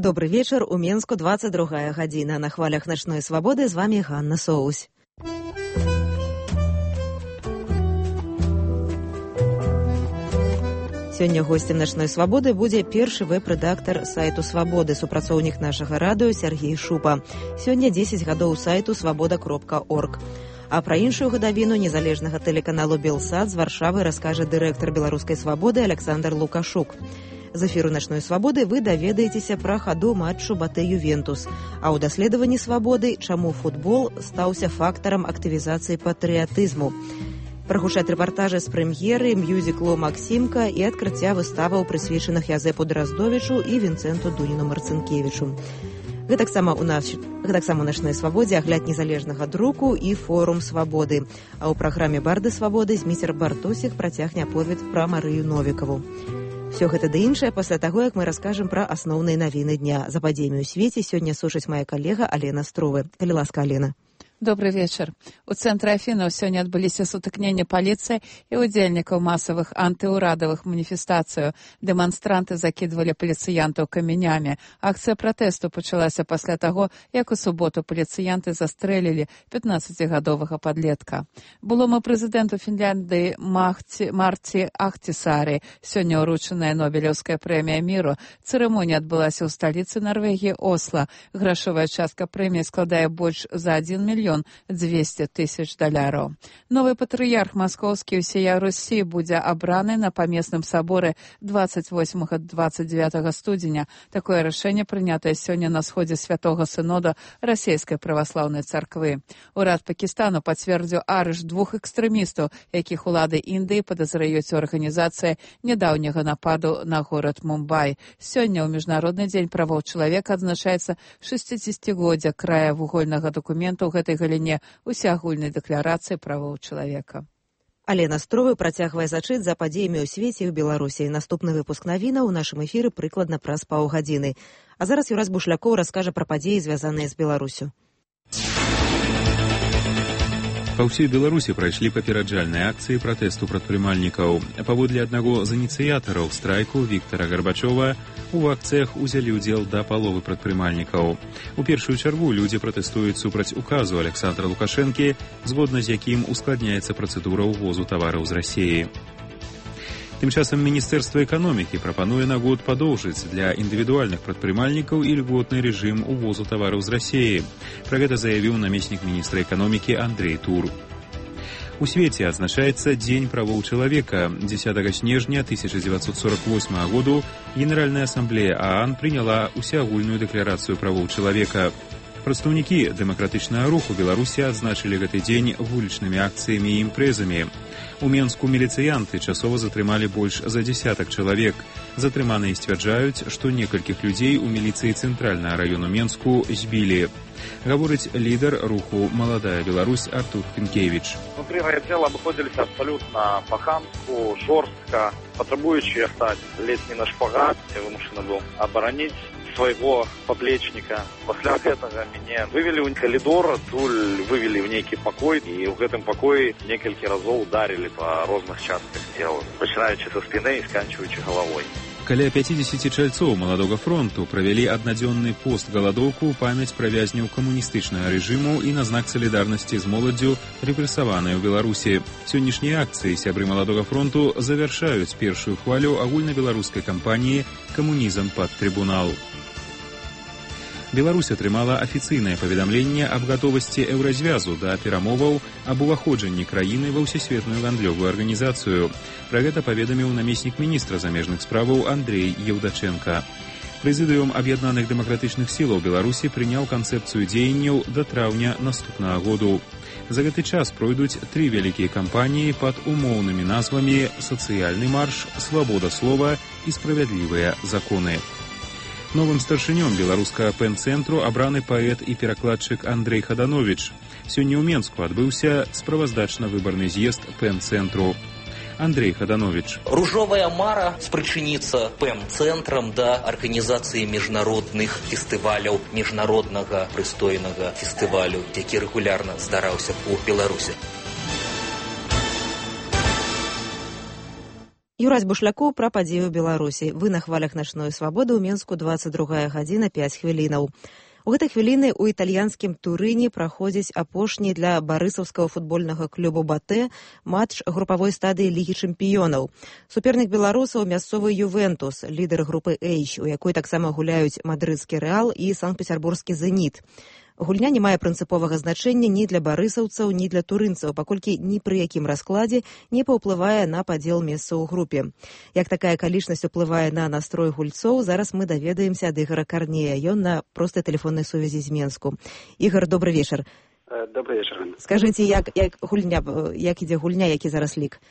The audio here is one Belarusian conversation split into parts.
Добрый вечер. У Менску 22 гадзіна. На хвалях начной свободы з вами Ганна Соусь. Сёння гостем начной свободы будзе першы веб-рэдактар сайту Свабоды, супрацоўнік нашага радыё Сергей Шупа. Сёння 10 гадоў сайту свабода.орг. А пра іншую гадавіну незалежнага тэлеканалу Белсат з Варшавы раскажа дырэктар беларускай свабоды Александр Лукашук. З эфіру начной свабоды вы даведаецеся пра хаду матчу Батэ-Ювентус. А ў даследаванні свабоды, чаму футбол стаўся фактарам актывізацыі патрыятызму. Прагучаць рэпартажы з прэм'еры мюзіклу «Максімка» і адкрыцця выставаў, прысвечаных Язэпу Драздовічу і Вінцэнту Дуніну-Марцынкевічу. Гэтаксама ў начной свабодзе агляд незалежнага друку і форум свабоды. А ў праграме «Барды свабоды» Зміцер Бартосік працягне аповед пра Марыю Новікаву. Всё гэта ды іншае пасля таго, як мы раскажам пра асноўныя навіны дня. За падзеямі ў свеце сёння сушыць мая калега Алена Стровы. Калі ласка, Алена. Добрый вечер. У цэнтры Афінаў сёння адбыліся сутыкненні паліцыі і удзельнікаў масавых антыўрадавых маніфестацыяў. Дэманстранты закідвалі паліцыянтаў камянямі. Акцыя пратэсту пачалася пасля таго, як у суботу паліцыянты застрэлілі 15-гадовага падлетка. Былому прэзідэнту Фінляндыі Марці Ахтісарі сёння ўручаная Нобелеўская прэмія міру. Цырымонія адбылася ў сталіцы Нарвегіі Осла. Грашовая частка прэміі складае больш за 1 мільён 200 тысяч доляраў. Новы патрыярх маскоўскі ўсея Русі будзе абраны на памесным саборы 28-29 студзеня. Такое рашэнне прынятае сёння на сходзе святога сынода расійскай праваслаўнай царквы. Урад Пакістану пацвердзіў арышт 2 экстрэмістаў, якіх улады Індыі падазраюць у арганізацыі нядаўняга нападу на горад Мумбай. Сёння ў Міжнародны дзень правоў чалавека адзначаецца 60-годдзя края вугольнага дакументу ў гэтай галіне усеагульнай дэкларацыі правоў чалавека. Алена Стровы працягвае зачыт за падзеямі ў свеце і ў Беларусі. Наступны выпуск навінаў у нашым эфіры прыкладна праз паўгадзіны. А зараз Юрас Бушлякоў раскажа пра падзеі, звязаныя з Беларусю. Па ўсёй Беларусі прайшлі папераджальныя акцыі пратэсту прадпрымальнікаў. Паводле аднаго з ініцыятараў страйку Віктара Гарбачова, у акцыях узялі ўдзел да паловы прадпрымальнікаў. У першую чаргу людзі пратэстуюць супраць указу Александра Лукашэнкі, згодна з якім ускладняецца працэдура ўвозу тавараў з Расіі. Тым часам Міністэрства эканомікі прапануе на год падоўжыць для індывідуальных прадпрымальнікаў ільготны рэжым увозу тавараў з Расіі. Пра гэта заявіў намеснік міністра эканомікі Андрей Тур. У свеце адзначаецца Дзень правоў чалавека. 10 снежня 1948 году Генеральная асамблея ААН прыняла усеагульную дэкларацыю правоў чалавека. Прадстаўнікі дэмакратычнага руху Беларусі адзначылі гэты дзень вулічнымі акцыямі і імпрэзамі. У Менску міліцыянты часова затрымалі больш за 10 чалавек. Затрыманыя сцвярджаюць, што некалькіх людзей у міліцыі цэнтральнага раёну Менску збілі. Гаворыць лідар руху «Маладая Беларусь» Артур Пінкевіч. Внутри райотдела обходились абсолютно по-хамски, жестко, потребующие стать летний на шпагат. Я вымушен был оборонить своего поплечника. После этого меня вывели в коридор, вывели в некий покой, и в этом покое несколько разов ударили по разных частях тела, начинаючи со спины и сканчиваючи головой. Каля 50 чальцоў маладога фронту правялі аднадзённы пост-галадоўку ў памяць пра вязняў камуністычнага рэжыму і на знак салідарнасці з моладдзю, рэпрэсаванай у Беларусі. Сённяшнія акцыі сябры маладога фронту завяршаюць першую хвалю агульнабеларускай кампаніі «Камунізм пад трыбунал». Беларусь атрымала афіцыйнае паведамленне аб гатовасці еўразвязу да перамоваў аб уваходжанні краіны ва ўсесветную гандлёвую арганізацыю. Пра гэта паведаміў намеснік міністра замежных справаў Андрей Еўдаченка. Прэзідыум аб'яднаных дэмакратычных сілаў Беларусі прыняў канцэпцыю дзеянняў да траўня наступнага году. За гэты час пройдуць 3 вялікія кампаніі пад умоўнымі назвамі «Сацыяльны марш», «Свабода слова» і «Справядлівыя законы». Новым старшынём беларускага пэн-цэнтру абраны паэт і перакладчык Андрей Хадановіч. Сёння ў Менску адбыўся справаздачна-выбарны з'езд пэн-цэнтру. Андрей Хаданович. Ружовая мара спрычыніцца пэм-цэнтрам да арганізацыі міжнародных фестываляў, міжнароднага прыстойнага фестывалю, які рэгулярна здараўся ў Беларусі. Юрась Бушлякоў пра падзеі ў Беларусі. Вы на хвалях начной свабоды ў Менску, 22 гадзіна 5 хвілінаў. У гэтай хвіліны ў італьянскім Турыне праходзіць апошні для барысаўскага футбольнага клубу «Батэ» матч групавой стадыі Лігі чэмпіёнаў. Супернік беларусаў мясцовы «Ювентус», лідар групы «Эйч», у якой таксама гуляюць мадрыдскі «Рэал» і санкт-пецярбургскі «Зеніт». Гульня не мае прынцыповага значэння ні для барысаўцаў, ні для турынцаў, паколькі ні пры якім раскладзе не паўплывае на падзел месца ў групе. Як такая акалічнасць уплывае на настрой гульцоў, зараз мы даведаемся ад Ігора Карнея. Ён на простай тэлефоннай сувязі з Менску. Ігор, добрый вечар. Добрый вечар. Скажыце, як ідзе гульня, які зараз лік?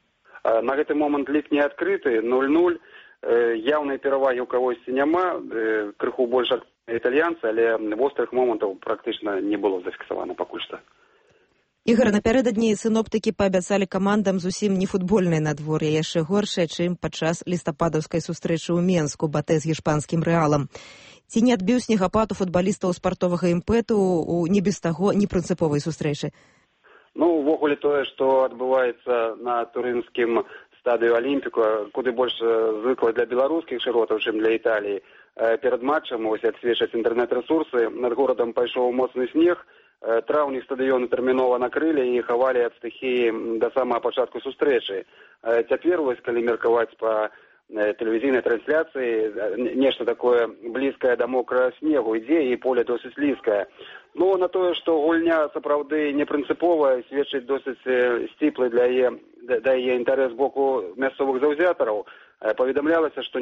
На гэты момант лік не адкрыты, 0-0. Яўнай перавагі ў кагосьці няма, крыху больш італьянцы, але вострых момантаў практычна не было зафіксавана пакуль што. Ігор, напярэдадні сіноптыкі паабяцалі камандам зусім не футбольнае надвор'е, яшчэ горшае, чым падчас лістападаўскай сустрэчы ў Менску «Батэ» з гішпанскім «Рэалам». Ці не адбіў снегапад у футбалістаў спартовага імпэту у не без таго непрынцыповай сустрэчы? Ну, увогуле тое, што адбываецца на турынскім стадыю Алімпіку, куды больш звыкла для беларускіх шыротаў, чым для Італіі. Перад матчам, ось як сведчаць інтэрнэт-рэсурсы, над горадам пайшоў моцны снег, траўнік стадыёны тэрмінова накрылі і хавалі ад стыхіі да самага пачатку сустрэчы. Цяпер, вось, калі меркаваць па тэлевізійнай трансляцыі, нешта такое блізкае да мокрага снегу ідзе, і поле досыць слізкае. Ну, на тое, што гульня сапраўды непрынцыповая, сведчыць досыць сціплы да яе інтарэс з боку мясцовых заўзятараў. Паведамлялася, што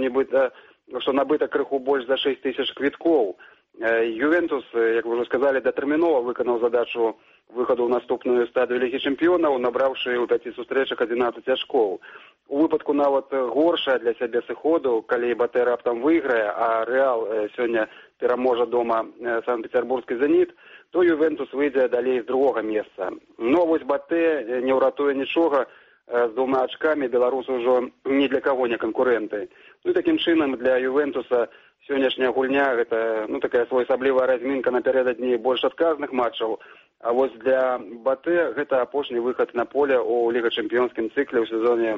набыта крыху больш за 6 тысяч квіткоў. Ювентус, як вы ўжо сказалі, датэрмінова выканаў задачу выхаду ў наступную стадыю Лігі чэмпіёнаў, набраўшы ў 5 сустрэчах 11 ачкоў. У выпадку нават горшая для сябе сыходу, калі «Батэ» раптам выйграе, а «Рэал» сёння пераможа дома санкт-пецярбургскі «Зеніт», то Ювентус выйдзе далей з другога месца. Но вось «Батэ» не ўратуе нічога, з 2 ачкамі беларусы ўжо ні для каго не канкурэнты. Ну і такім чынам для Ювентуса сённяшняя гульня гэта такая своеасаблівая размінка напярэдадні больш адказных матчаў, а вось для «Батэ» гэта апошні выхад на поле ў лігачэмпіёнскім цыкле ў сезоне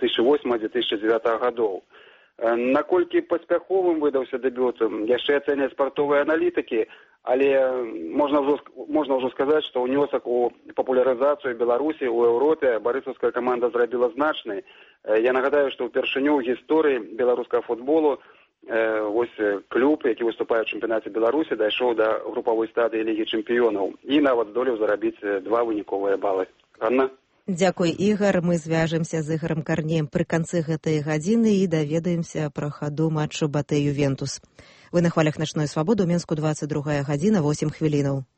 2008-2009 гадоў. Наколькі паспяховым выдаўся дэбют, яшчэ ацэняць спартовыя аналітыкі, але можна ўжо сказаць, што ўнёсак у папулярызацыю Беларусі ў Еўропе барысаўская каманда зрабіла значны. Я нагадаю, што ўпершыню ў гісторыі беларускага футболу ось клуб, які выступае ў чэмпіянаце Беларусі, дайшоў да групавой стадыі Лігі чэмпіёнаў і нават здолеў зарабіць 2 выніковыя балы. Ганна? Дзякуй, Ігар. Мы звяжемся з Ігарам Карнеем пры канцы гэтай гадзіны і даведаемся пра хаду матчу «Батэ» Ювентус. Вы на хвалях начной свабоды ў Менску, 22 гадзіна 8 хвілінаў.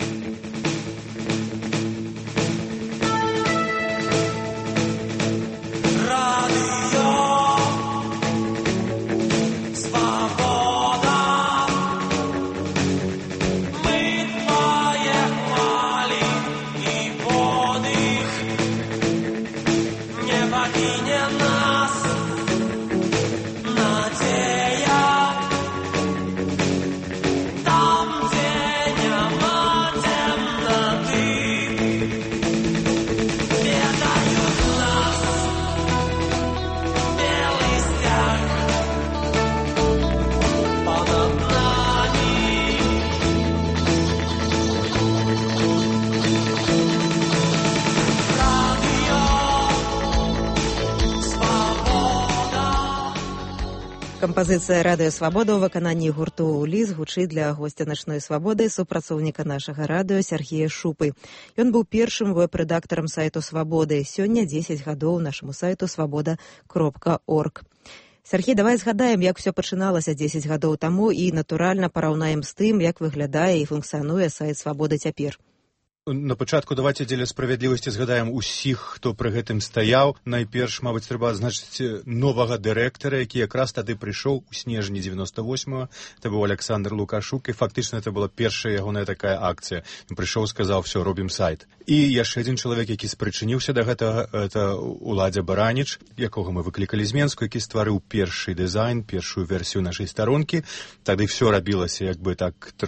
Кампазіцыя «Радыё Свабода» ў выкананні гурту «Ліс» гучыць для госця начной свабоды, супрацоўніка нашага радыё Сергея Шупы. Ён быў першым вэб-рэдактарам сайту «Свабоды». Сёння 10 гадоў нашаму сайту «Свабода.орг». Сергей, давай згадаем, як усё пачыналася 10 гадоў таму і, натуральна, параўнаем з тым, як выглядае і функцыянуе сайт «Свабоды» цяпер. На пачатку давайте дзеля справядлівасці згадаем усіх, хто пры гэтым стаяў. Найперш, мабыць, трэба адзначыць новага дырэктара, які якраз тады прыйшоў у снежні 98-го. Это быў Александр Лукашук, і фактычна это была першая ягоная такая акцыя. Ён прыйшоў, сказаў, все, робім сайт. І яшчэ адзін чалавек, які спрычыніўся да гэтага, это Уладзя Бараніч, якога мы выклікалі з Менску, які стварыў першы дызайн, першую версію нашай старонкі. Тады все рабілася як бы так трошкі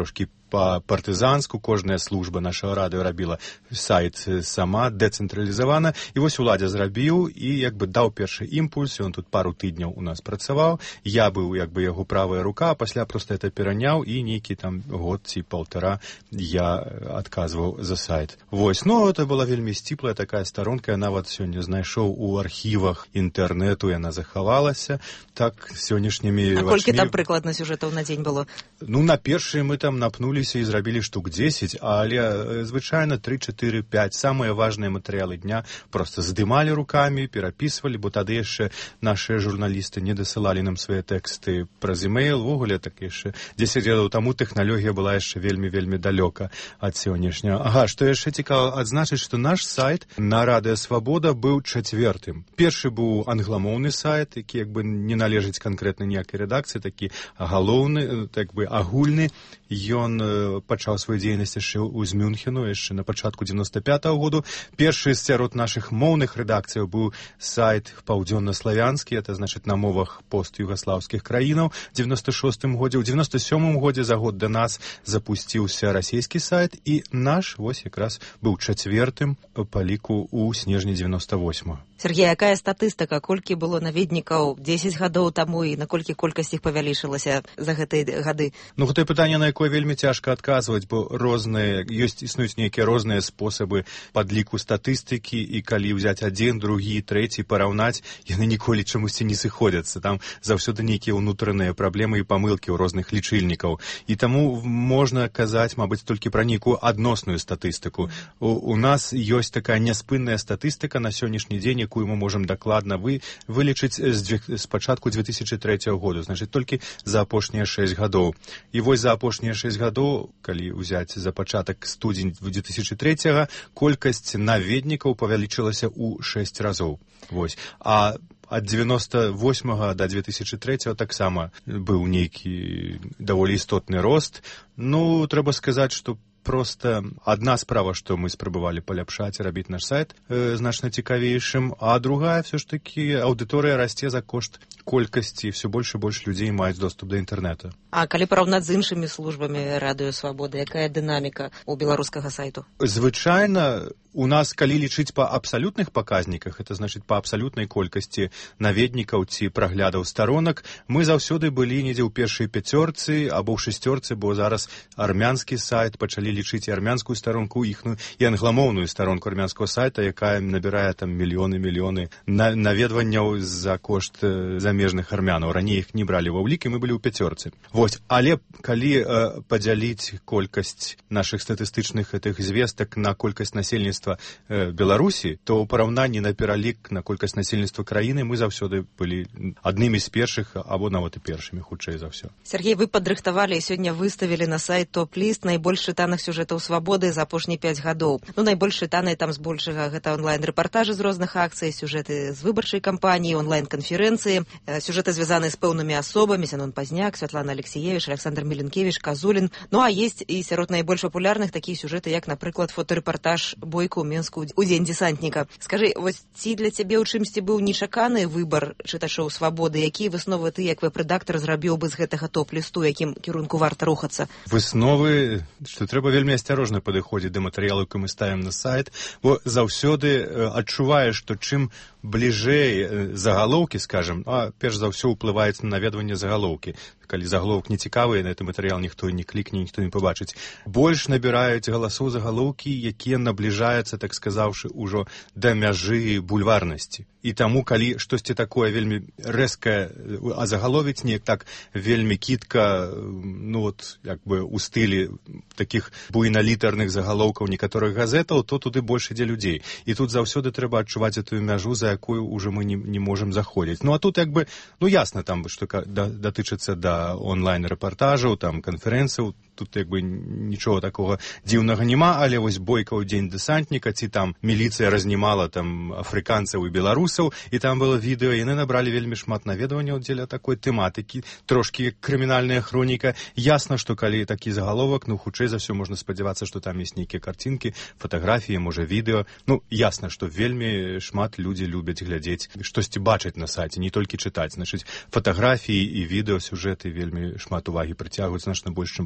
па-партызанску, кожная служба нашага радыё рабіла сайт сама, дэцэнтралізавана, і вось уладзя зрабіў і як бы даў першы імпульс, ён тут пару тыдняў у нас працаваў, я быў як бы яго правая рука, а пасля проста это пераняў, і нейкі там год ці паўтара я адказваў за сайт. Вось, ну, это была вельмі сціплая такая старонка, я нават сёння знайшоў у архівах інтэрнэту, яна захавалася, так, сённяшнімі вачмі. А колькі там прыкладна сюжэтаў на дзень было? Ну, на першыя мы там напнуліся і зрабілі штук 10, але звычайна 3, 4, 5. Самыя важныя матэрыялы дня просто здымалі рукамі, перапісвалі, бо тады яшчэ нашыя журналісты не дасылалі нам свае тэксты праз email. Ввогуле, так яшчэ 10 гадоў таму тэхналогія была яшчэ вельмі далёка ад сённяшняга. Ага, што яшчэ цікава адзначыць, што наш сайт на Радыё Свабода быў 4-м. Першы быў англамоўны сайт, які як бы не належыць канкрэтна ніякай рэдакцыі, такі галоўны, так бы агульны. Ён пачаў сваю дзейнасць яшчэ з Мюнхену, яшчэ на пачатку 95-го году. Першы сярод нашых моўных рэдакцыяў быў сайт паўдзённа-славянскі, это значыць на мовах пост-югаслаўскіх краінаў. В 96-м годзе, у 97-м годзе за год да нас запусціўся расійскі сайт, і наш вось якраз быў 4-м па ліку ў снежні 98-го. Сергей, якая статыстыка, колькі было наведнікаў 10 гадоў таму і наколькі колькасць іх павялічылася за гэтыя гады? Ну, гэта пытанне, на якое вельмі цяжка адказваць, бо існуюць нейкія розныя спосабы падліку статыстыкі, і калі ўзяць адзін, другі, трэці, параўнаць, яны ніколі чамусьці не сыходзяцца. Там заўсёды нейкія ўнутраныя праблемы і памылкі ў розных лічыльнікаў. І таму можна казаць, мабыць, толькі пра нейкую адносную статыстыку. У нас ёсць такая няспынная статыстыка на сённяшні дзень, якую мы можам дакладна вылічыць з пачатку 2003 года, значыць, толькі за апошнія 6 гадоў. І вось за апошнія 6 гадоў, калі ўзяць за пачатак студзень 2003-го, колькасць наведнікаў павялічылася ў 6 разоў. Вось. А ад 98-го до 2003-го таксама быў нейкі даволі істотны рост. Ну, трэба сказаць, што просто одна справа, што мы спрабавалі паляпшаць, рабіць наш сайт значна цікавейшым, а другая, все ж таки, аўдыторыя расце за кошт колькасці, все больш і больш людзей маюць доступ да інтэрнэта. А калі параўнаць з іншымі службамі Радыё Свабода, якая дынаміка у беларускага сайту? Звычайна, у нас, калі лічыць па абсалютных паказніках, это значыць па абсалютнай колькасці наведнікаў ці праглядаў старонак, мы заўсёды былі недзе ў першай 5 або ў 6, бо зараз армянскі сайт пачалі лічыць і армянскую старонку іхную, і англамоўную старонку армянскага сайта, якая набірае там мільёны наведванняў за кошт замежных армянаў. Раней іх не бралі ва ўлік, і мы былі ў 5. Вось, але калі падзяліць колькасць нашых статыстычных гэтых звестак на колькасць насельніцтва Беларусі, то ў параўнанні на пералік на колькасць насельніцтва краіны мы заўсёды былі аднымі з першых, або нават і першымі, хутчэй за ўсё. Сергей, вы падрыхтавалі і сёння выставілі на сайт топ-ліст найбольш чытаных сюжэтаў Свабоды за апошнія 5 гадоў. Ну, найбольш чытаныя там збольшага гэта онлайн-рэпартажы з розных акцый, сюжэты з выбарчай кампаніі, онлайн-канферэнцыі, сюжэты звязаныя з пэўнымі асобамі, Зянон Пазняк, Святлана Алексеевич, Александр Міленкевич, Казулін. Ну, а есть і сярод найбольш папулярных такія сюжэты, як, напрыклад, фотарэпартаж бойку ў Менску у дзень дзесантніка. Скажы, вось ці для цябе ў чымсьці быў нечаканы выбар чытачоў Свабоды? Якія высновы ты, як веб-рэдактар, зрабіў бы з гэтага топ-лісту, якім кірунку варта рухацца? Высновы, што трэба вельмі асцярожна падыходзіць да матэрыялу, які мы ставім на сайт, бо заўсёды адчуваеш, што чым бліжэй загалоўкі, скажам, перш за ўсё ўплываецца на наведванне загалоўкі. Калі загаловак не цікавы, на гэты матэрыял ніхто не клікне, ніхто не пабачыць. Больш набіраюць галасоў загалоўкі, якія набліжаюцца, так сказаўшы, ужо да мяжы бульварнасці. І таму, калі штосьці такое вельмі рэзкае азагаловіць, неяк так вельмі кітка, ну вот, як бы у стылі такіх буйналітарных загалоўкаў некаторых газетаў, то туды больш ідзе людзей. І тут заўсёды трэба адчуваць эту мяжу, за якую ўжо мы не можам заходзіць. Ну а тут як бы, ну ясна там, што датычыцца да онлайн-рэпартажаў, там канферэнцыяў, тут як бы нічого такого дзіўнага няма, але вось бойка ў дзень дэсантніка, ці там міліцыя разнімала там афрыканцаў і беларусаў, і там было відэо, яны набралі вельмі шмат наведванняў дзеля такой тэматыкі, трошкі крымінальная хроніка. Ясна, што калі такі загаловак, ну хутчэй за ўсё можна спадзявацца, што там ёсць нейкія карцінкі, фатаграфіі, можа відэо. Ну ясна, што вельмі шмат людзі любяць глядзець, штосьці бачыць на сайце, не толькі чытаць. Значыць, фатаграфіі і відэо, сюжэты вельмі шмат увагі прыцягваюць, значна больш, чым проста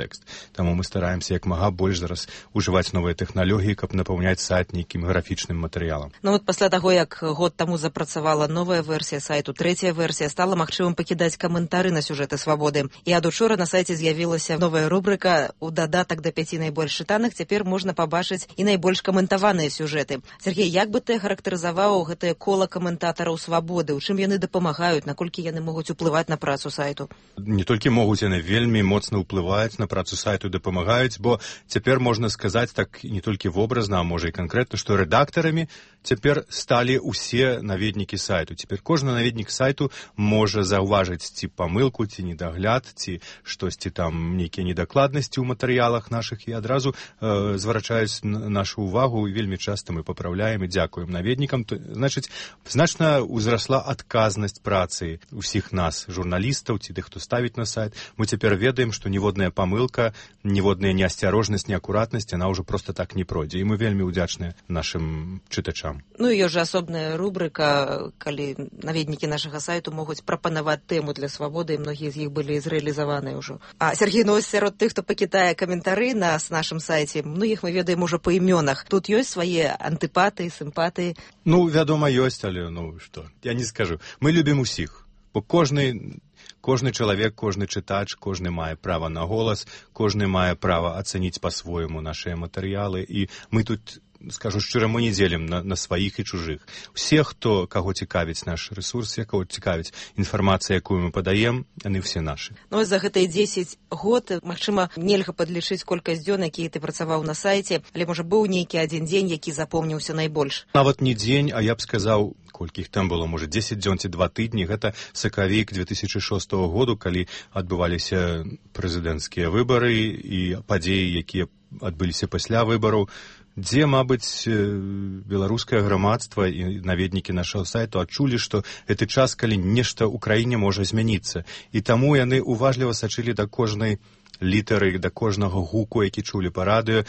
тэкст. Таму мы стараемся як мага больш зараз ужываць новыя тэхналогіі, каб напаўняць сайт нейкім графічным матэрыялам. Ну вот пасля таго, як год таму запрацавала новая версія сайту, трэцяя версія, стала магчымым пакідаць каментары на сюжэты свабоды. І ад учора на сайце з'явілася новая рубрыка у дадатак да 5 найбольш чытаных. Цяпер можна пабачыць і найбольш каментаваныя сюжэты. Сергей, як бы ты характарызаваў гэтае кола каментатараў свабоды? У чым яны дапамагаюць, наколькі яны могуць уплываць на працу сайту? Не толькі могуць, яны вельмі моцна ўплываюць на працу сайту, дапамагаюць, бо цяпер можна сказаць так не толькі вобразна, а можа і канкрэтна, што рэдактарамі цяпер сталі ўсе наведнікі сайту. Цяпер кожны наведнік сайту можа заўважыць ці памылку, ці недагляд, ці штосьці там, нейкія недакладнасці ў матэрыялах нашых, і адразу зварачаюць нашу ўвагу, і вельмі часта мы папраўляем і дзякуем наведнікам. Значыць, значна ўзрасла адказнасць працы ўсіх нас, журналістаў ці тых, хто ставіць на сайт. Мы цяпер ведаем, што ніводная памылка, ніводная неасцярожнасць, неакуратнасць, яна ўжо проста так не пройдзе. І мы вельмі ўдзячныя нашым чытачам. Ну і ёсць жа асобная рубрыка, калі наведнікі нашага сайту могуць прапанаваць тэму для свабоды, і многія з іх былі зрэалізаваныя ўжо. А Сергей, ну сярод тых, хто пакідае каментары на нашым сайце, многіх мы ведаем ужо па імёнах. Тут ёсць свае антыпатыі, сімпатыі? Ну, вядома, ёсць, але ну што, я не скажу. Мы любім усіх, бо кожны чалавек, кожны чытач, кожны мае права на голас, кожны мае права ацаніць па-свойму нашыя матэрыялы, і мы тут, скажу шчыра, мы не дзелім на сваіх і чужых. Усе, каго цікавіць наш рэсурс, каго цікавіць інфармацыя, якую мы падаем, яны ўсе нашы. Ну, за гэтыя 10 год, магчыма, нельга падлічыць колькасць дзён, якія ты працаваў на сайце, але, можа, быў нейкі адзін дзень, які запомніўся найбольш? Нават не дзень, а я б сказаў, колькі іх там было, можа, 10 дзён ці 2 тыдні. Гэта сакавік 2006 году, калі адбываліся прэзідэнцкія выбары і падзеі, якія адбыліся пасля выбараў, дзе, мабыць, беларускае грамадства і наведнікі нашага сайту адчулі, што гэты час, калі нешта ў краіне можа змяніцца. І таму яны уважліва сачылі да кожнай літары, да кожнага гуку, які чулі па радыё,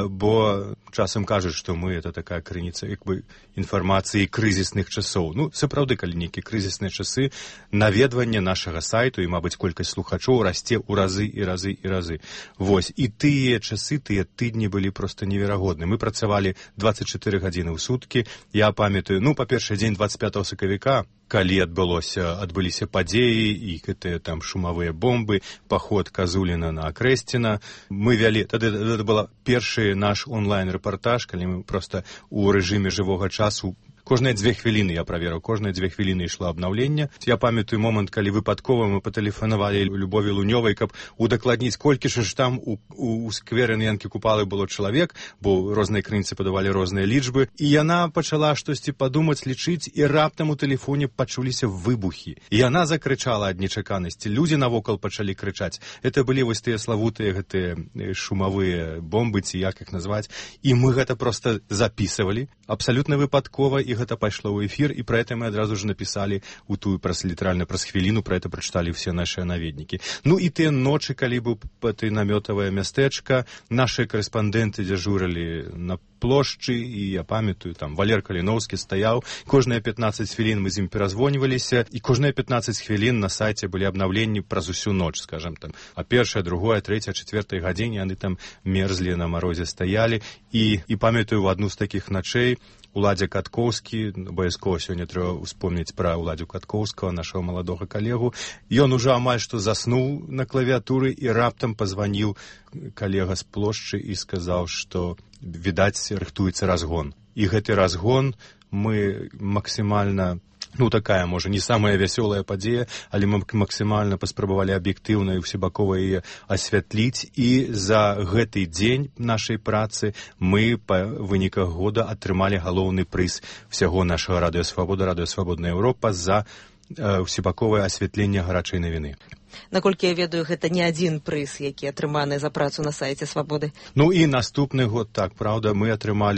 бо часам кажуць, што мы — это такая крыніца як бы інфармацыі крызісных часоў. Ну, сапраўды, калі нейкія крызісныя часы, наведванне нашага сайту і, мабыць, колькасць слухачоў расце ў разы і разы і разы. Вось, і тыя часы, тыя тыдні былі проста неверагодны. Мы працавалі 24 гадзіны ў суткі. Я памятаю, ну, па-першае, дзень 25 сакавіка, калі адбыліся падзеі і гэтыя там шумавыя бомбы, паход Казуліна на Акрэсціна. Мы вялі, тады это был першы наш онлайн-рэпартаж, калі мы проста у рэжыме жывога часу кожныя 2 хвіліны я праверыў, кожныя 2 хвіліны ішло абнаўленне. Я памятаю момант, калі выпадкова мы патэлефанавалі Любові Лунёвай, каб удакладніць, колькі ж там у скверы на Янкі Купалы было чалавек, бо розныя крыніцы падавалі розныя лічбы. І яна пачала штосьці падумаць, лічыць, і раптам у тэлефоне пачуліся выбухі. І яна закрычала ад нечаканасці. Людзі навокал пачалі крычаць. Это былі вось тыя славутыя гэтыя шумавыя бомбы, ці як іх назваць. І мы гэта проста запісывалі абсалютна выпадкова, і гэта пайшло ў эфір, і пра гэта мы адразу ж напісалі літаральна праз хвіліну, пра гэта прачыталі ўсе нашыя наведнікі. Ну і тыя ночы, калі быў намётавае мястэчка, нашы карэспандэнты дзяжурылі на плошчы, і я памятаю, там Валер Каліноўскі стаяў, кожныя 15 хвілін мы з ім перазвоньваліся, і кожныя 15 хвілін на сайце былі абнаўленні праз усю ноч, скажам там, а першая, другая, трэцяя, чацвёртая гадзіне яны там мерзлі на марозе стаялі, і памятаю, в адну з такіх начэй Уладзя Каткоўскі, абавязкова сёння трэба ўспомніць пра Уладзю Каткоўскага, нашага маладога калегу. Ён ужо амаль што заснуў на клавіатуры, і раптам пазваніў калега з плошчы і сказаў, што, відаць, рыхтуецца разгон. І гэты разгон мы максімальна, ну, такая, можа, не самая вясёлая падзея, але мы максімальна паспрабавалі аб'ектыўна і ўсебакова яе асвятліць, і за гэты дзень нашай працы мы па выніках года атрымалі галоўны прыз всяго нашага Радыё Свабода, Радыё Свабодная Еўропа за ўсебаковае асвятленне гарачай навіны. Наколькі я ведаю, гэта не адзін прыз, які атрыманы за працу на сайце Свабоды. Ну і наступны год, так, праўда, мы атрымалі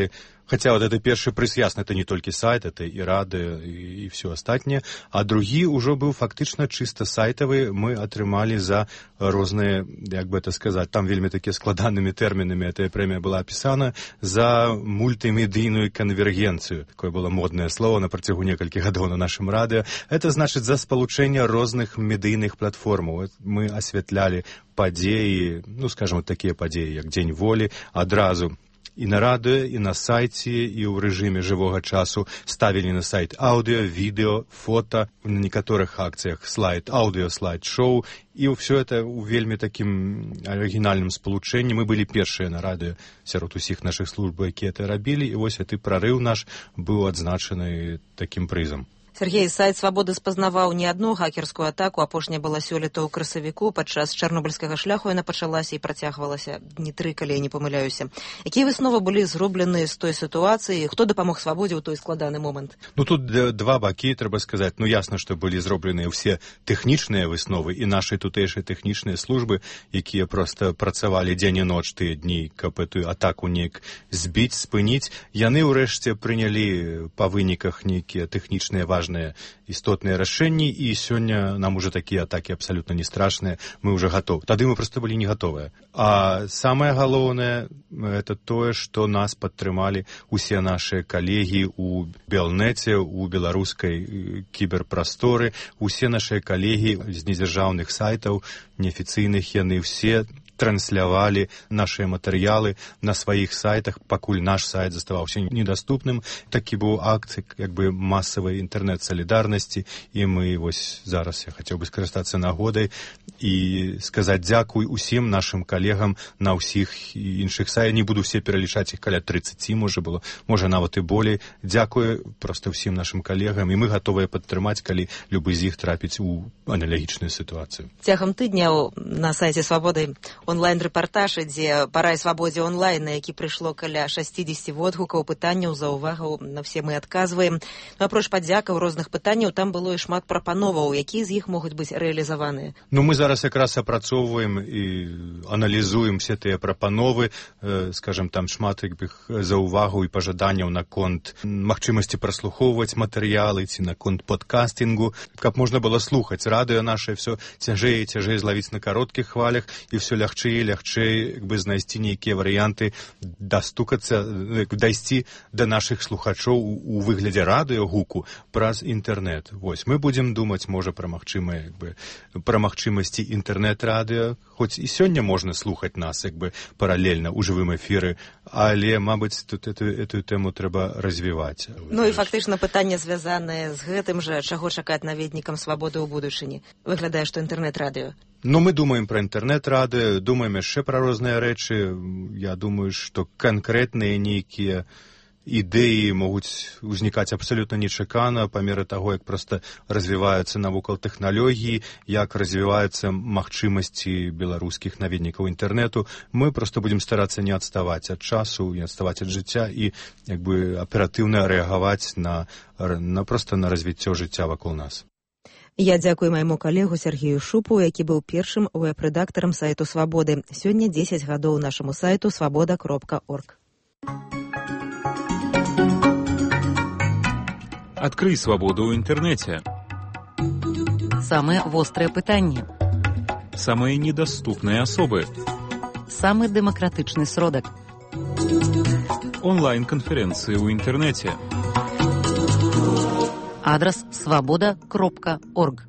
Хотя вот это першы прыз, ясна, это не толькі сайт, это і радыё, і все астатняе. А другі ўжо быў фактычна чыста сайтавы. Мы атрымалі за розныя, як бы это сказаць, там вельмі такія складанымі тэрмінамі эта прэмія была апісана, за мультымедыйную канвергенцыю. Такое было моднае слово на працягу некалькіх гадоў на нашым радыё. Это значыць за спалучэнне розных медыйных платформаў. Мы асвятлялі падзеі, ну, скажем, такія падзеі, як Дзень волі, адразу і на радыё, і на сайце, і ў рэжыме жывога часу ставілі на сайт аўдыё, відэо, фота, на некаторых акцыях слайд, аўдыё, слайд-шоу, і ўсё это ў вельмі такім арыгінальным спалучэнні. Мы былі першыя на радыё сярод усіх нашых служб, якія это рабілі, і вось гэты прарыў наш быў адзначаны такім прызам. Сергей, сайт «Свабоды» спазнаваў не адну хакерскую атаку. Апошняя была сёлета ў красавіку. Падчас чарнобыльскага шляху яна пачалася і працягвалася дні 3, калі я не памыляюся. Якія высновы былі зроблены з той сітуацыі? Хто дапамог «Свабодзе» ў той складаны момант? Ну, тут два бакі, трэба сказаць. Ну, ясна, што былі зробленыя ўсе тэхнічныя высновы і нашы тутэйшыя тэхнічныя службы, якія проста працавалі дзень і ноч тыя дні, каб эту атаку неяк збіць, спыніць. Яны ўрэшце прынялі па выніках нейкія тэхнічныя важныя істотныя рашэнні, і сёння нам уже такія атакі абсалютна не страшныя, мы уже гатовы. Тады мы проста былі не гатовыя. А самае галоўнае это тое, што нас падтрымалі усе нашыя калегі ў Белнеце, у беларускай кіберпрасторы, усе нашыя калегі з недзяржаўных сайтаў, неафіцыйных, яны ўсе транслявалі нашыя матэрыялы на сваіх сайтах, пакуль наш сайт заставаўся недаступным. Такі быў акт як бы масавай інтэрнэт-салідарнасці, і мы вось зараз, я хацеў бы скарыстацца нагодай і сказаць дзякуй усім нашым калегам на ўсіх іншых сайтах. Не буду все пералічаць, іх каля 30 можа было, можа нават і болей. Дзякуй проста ўсім нашым калегам, і мы гатовыя падтрымаць, калі любы з іх трапіць у аналагічную сітуацыю. Цягам тыдня на сайце «Свабоды» онлайн-рэпартаж ідзе «Парай свабодзе онлайн», на які прыйшло каля 60 водгукаў, пытанняў, заўвагаў, на все мы адказваем. Апроч падзякаў, розных пытанняў, там было і шмат прапановаў, якія з іх могуць быць рэалізаваныя. Ну, мы зараз якраз апрацоўваем і аналізуем все тыя прапановы, скажем, там шмат заўвагаў і пажаданняў наконт магчымасці праслухоўваць матэрыялы ці наконт подкастингу, каб можна было слухаць радыё наше, все цяжэй і цяжэй злавіць на кароткіх хвалях, і все лягчэй і лягчэй як бы знайсці нейкія варыянты, дастукацца, дайсці да нашых слухачоў у выглядзе радыё-гуку праз інтэрнэт. Вось, мы будзем думаць, можа, пра магчымасці інтэрнэт-радыё, хоць і сёння можна слухаць нас як бы паралельна ў жывым эфіры, але, мабыць, тут эту тэму трэба развіваць. Ну і фактычна пытанне звязанае з гэтым жа, чаго чакаць наведнікам «Свабоды» ў будучыні. Выглядае, што інтэрнэт-радыё. Ну, мы думаем пра інтэрнэт-радыё, думаем яшчэ пра розныя рэчы. Я думаю, што канкрэтныя нейкія ідэі могуць узнікаць абсалютна нечакана па меры таго, як проста развіваюцца навукал тэхналогіі, як развіваюцца магчымасці беларускіх наведнікаў інтэрнэту. Мы проста будзем старацца не адставаць ад часу, не адставаць ад жыцця і як бы аператыўна рэагаваць проста на развіццё жыцця вакол нас. Я дзякую майму калегу Сергею Шупу, які быў першым веб-рэдактарам сайту «Свабоды». Сёння 10 гадоў нашаму сайту свабода.орг. Адкрый свабоду ў інтэрнэце. Самыя вострыя пытанні. Самыя недаступныя асобы. Самы дэмакратычны сродак. Онлайн-канферэнцыі ў інтэрнэце. Адрас свабода.орг.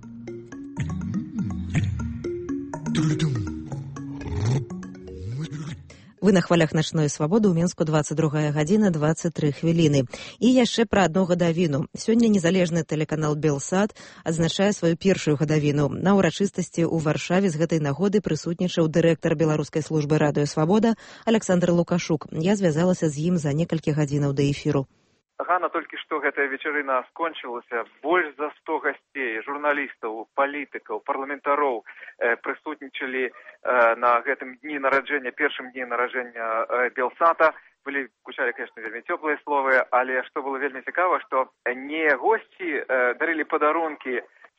Вы на хвалях начной свабоды ў Мінску, 22 гадзіна 23 хвіліны. І яшчэ пра адну гадавіну. Сёння незалежны тэлеканал «Белсат» адзначае сваю першую гадавіну. На ўрачыстасці ў Варшаве з гэтай нагоды прысутнічаў дырэктар беларускай службы радыё «Свабода» Александр Лукашук. Я звязалася з ім за некалькі гадзінаў да эфіру. Гана, толькі што гэтая вечарына скончылася. Больш за 100 гасцей, журналістаў, палітыкаў, парламентароў прысутнічалі на гэтым дні нараджэння, першым дні нараджэння Белсата. Гучалі, конечно, вельмі цёплыя словы, але што было вельмі цікава, што не госці дарылі падарункі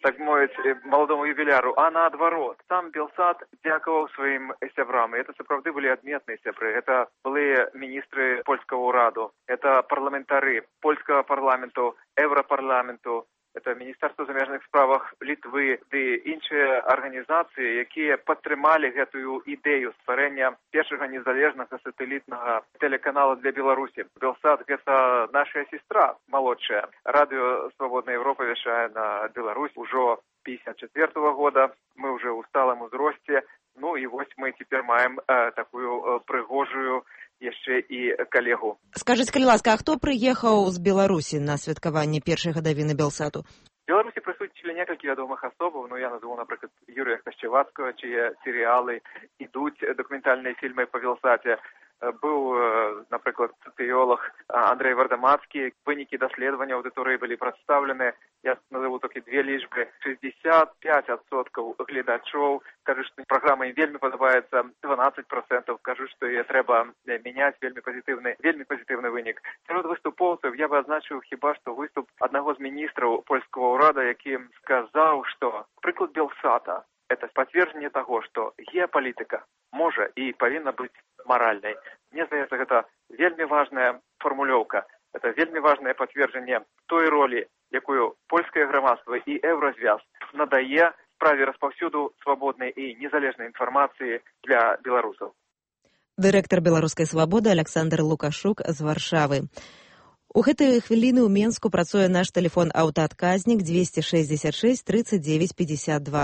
так мовіць, маладому юбіляру, а наадварот. Сам Белсат дзякаваў сваім сябрам, і это сапраўды былі адметныя сябры. Это былі міністры польскага ўраду, это парламентары польскага парламенту, еўрапарламенту, это Міністэрства замежных справах Літвы ды іншыя арганізацыі, якія падтрымалі гэтую ідэю стварэння першага незалежнага сатэлітнага тэлеканала для Беларусі. Белсат — гэта наша сестра малодшая. Радыё «Свабодная Европа» вяшае на Беларусь ужо 54-го года. Мы уже ў сталым узросце. Ну і вось мы цяпер маем такую прыгожую яшчэ і калегу. Скажыце, калі ласка, а хто прыехаў з Беларусі на святкаванне першай гадавіны Белсату? В Беларусі прысутнічалі некалькі вядомых асобаў. Ну, я назову, напрыклад, Юрія Храшчевацкага, чые серыялы ідуць, дакументальныя фільмы па Белсаце. Быў, напрыклад, тэолог Андрэй Вардамацкі. Вынікі даследавання аўдыторыі былі прадстаўлены. Я назову толькі две лічбы. 65% гледачоў кажуць, што праграма ім вельмі падабаецца. 12% кажуць, што яе трэба мяняць. Вельмі пазітыўны вынік. Сярод выступоўцаў я бы адзначыў хіба што выступ аднаго з міністраў польскага ўрада, які сказаў, што прыклад Белсата — это пацверджанне таго, што геапалітыка можа і павінна быць маральнай. Мне здаецца, гэта вельмі важная фармулёўка. Это вельмі важнае пацверджанне той ролі, якую польскае грамадства і еўразвяз надае справе распаўсюду свабоднай і незалежнай інфармацыі для беларусаў. Дырэктар беларускай свабоды Александр Лукашук з Варшавы. У гэтыя хвіліны ў Менску працуе наш тэлефон аўтаадказнік 266 39 52.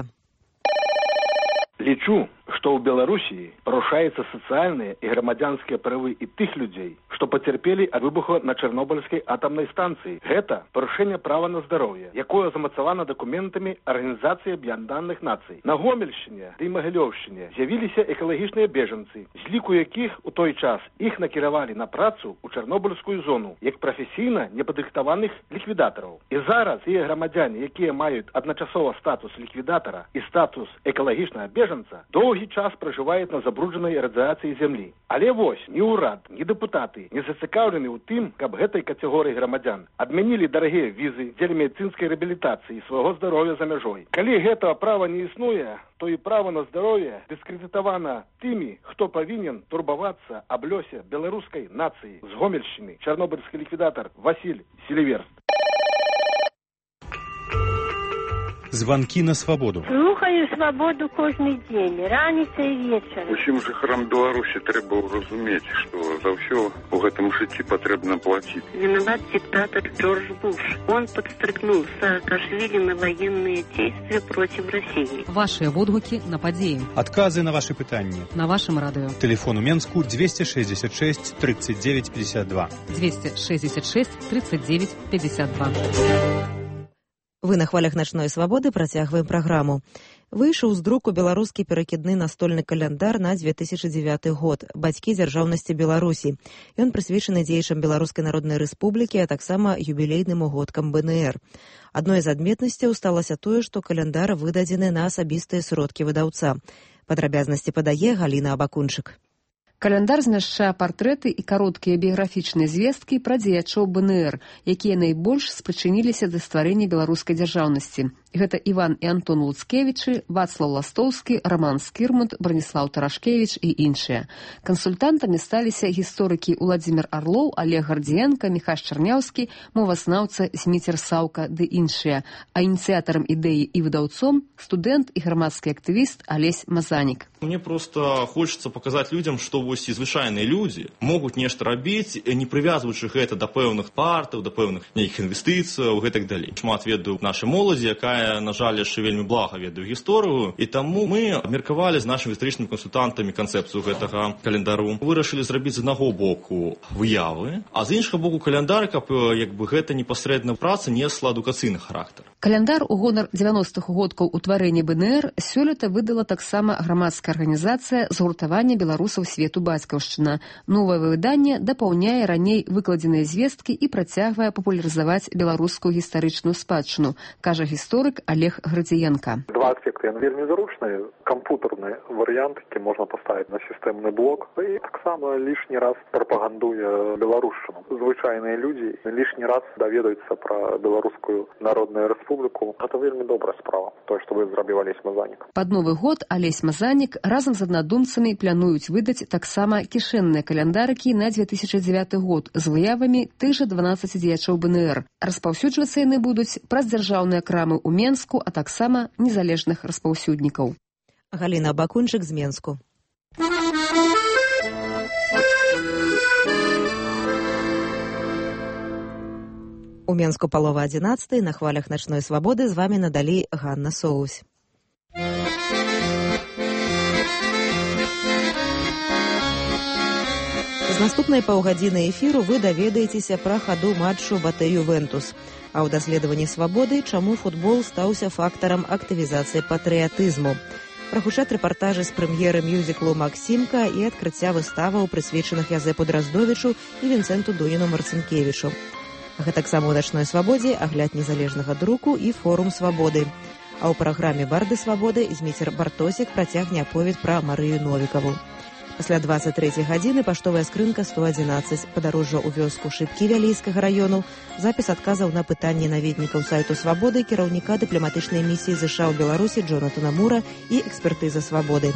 Лічу, што ў Беларусі парушаюцца сацыяльныя і грамадзянскія правы і тых людзей, што пацярпелі ад выбуху на Чарнобыльскай атамнай станцыі. Гэта парушэнне права на здароўе, якое замацавана дакументамі Арганізацыі Аб'яднаных Нацый. На Гомельшчыне ды Магілёўшчыне з'явіліся экалагічныя бежанцы, з ліку якіх у той час іх накіравалі на працу ў Чарнобыльскую зону як прафесійна непадрыхтаваных ліквідатараў. І зараз тыя грамадзяне, якія маюць адначасова статус ліквідатара і статус экалагічнага бежанца, доўгі час пражываюць на забруджанай радыяцыі зямлі. Але вось, ні ўрад, ні дэпутаты не зацікаўлены ў тым, каб гэтай катэгорыі грамадзян адмянілі дарагія візы дзеля медыцынскай рэабілітацыі свайго здароўя за мяжой. Калі гэтага права не існуе, то і права на здароўе дыскрэдытавана тымі, хто павінен турбавацца аб лёсе беларускай нацыі. З Гомельшчыны чарнобыльскі ліквідатар Васіль Селіверст. Званкі на свабоду. Слухаю свабоду кожны дзень, раніца і вечар. Усім жыхарам Беларусі трэба разумець, што за ўсё у гэтым жыцці патрэбна плаціць. Виноват диктатор Джордж Буш. Он подстрекнул Саакашвили на военные действия против России. Ваши водгуки на падзеі. Адказы на ваши пытанні. На вашым радыё. Телефон у Менску 266 39 52. 266 39 52. Вы на хвалях начной свабоды працягваем праграму. Выйшаў з друку беларускі перакідны настольны каляндар на 2009 год «Бацькі дзяржаўнасці Беларусі». Ён прысвечаны дзеячам Беларускай Народнай Рэспублікі, а таксама юбілейным угодкам БНР. Адной з адметнасцяў сталася тое, што каляндар выдадзены на асабістыя сродкі выдаўца. Падрабязнасці падае Галіна Абакунчык. Каляндар змяшчае партрэты і кароткія біяграфічныя звесткі пра дзеячоў БНР, якія найбольш спрычыніліся да стварэння беларускай дзяржаўнасці. Гэта Іван і Антон Луцкевічы, Вацлаў Ластоўскі, Раман Скірмут, Браніслаў Тарашкевіч і іншыя. Кансультантамі сталіся гісторыкі Уладзімір Арлоў, Олег Гардзіенка, Міхась Чарняўскі, мовазнаўца Зміцер Саўка ды іншыя. А ініцыятарам ідэі і выдаўцом студэнт і грамадскі актывіст Алесь Мазанік. Мне просто хочется показать людям, что вось і звычайныя людзі могуць нешта рабіць, не прывязваючы гэта да пэўных партаў, да пэўных нейкіх інвестыцыяў, гэтак далей. Шмат ведаю нашай моладзі, якая, на жаль, яшчэ вельмі блага ведаю гісторыю, і таму мы абмеркавалі з нашымі гістарычнымі кансультантамі канцэпцыю гэтага календару. Вырашылі зрабіць з аднаго боку выявы, а з іншага боку календар, каб гэта непасрэдна праца несла адукацыйны характар. Календар у гонар 90-х годкаў утварэння БНР сёлета выдала таксама грамадская арганізацыя згуртавання беларусаў свету бацькаўшчына. Новае выданне дапаўняе раней выкладзеныя звесткі і працягвае папулярызаваць беларускую гістарычную спадчыну, кажа гісторык Олег Градзіенка. Два аспекты вельмі зручныя. Кампутарны варыянт, які можна паставіць на сістэмны блок, і таксама лішні раз прапагандуе беларушчыну. Звычайныя людзі лішні раз даведаюцца пра беларускую народную рэспубліку рэспубліку. Гэта вельмі добрая справа, тое, што вы зрабіў Алесь Мазанік. Пад Новы год Алесь Мазанік разам з аднадумцамі плануюць выдаць таксама кішэнныя каляндарыкі на 2009 год з выявамі тых жа 12 дзеячоў БНР. Распаўсюджвацца яны будуць праз дзяржаўныя крамы ў Менску, а таксама незалежных распаўсюднікаў. Галіна Бакунчык з Менску. У Менску палова 11 на хвалях начной свабоды з вами надалі Ганна Соусь. З наступнай паўгадзіны эфіру вы даведаецеся пра хаду матчу БАТЭ-Ювентус. А ў даследаванні свабоды, чаму футбол стаўся фактарам актывізацыі патрыятызму. Прагучаць рэпартажы з прэм'еры мюзіклу «Максімка» і адкрыцця выставаў, прысвечаных Язэпу Драздовічу і Вінцэнту Дуніну-Марцінкевічу. Гэтаксама ў начной свабодзе агляд незалежнага друку і форум свабоды. А ў праграме «Барды свабоды» Зміцер Бартосік працягне аповед пра Марыю Новікаву. Пасля 23 гадзіны паштовая скрынка 111, падарожжа ў вёску Шыбкі Вялейскага раёну, запіс адказаў на пытанні наведнікаў сайту свабоды, кіраўніка дыпламатычнай місіі ЗША ў Беларусі Джонатана Мура і экспертыза свабоды.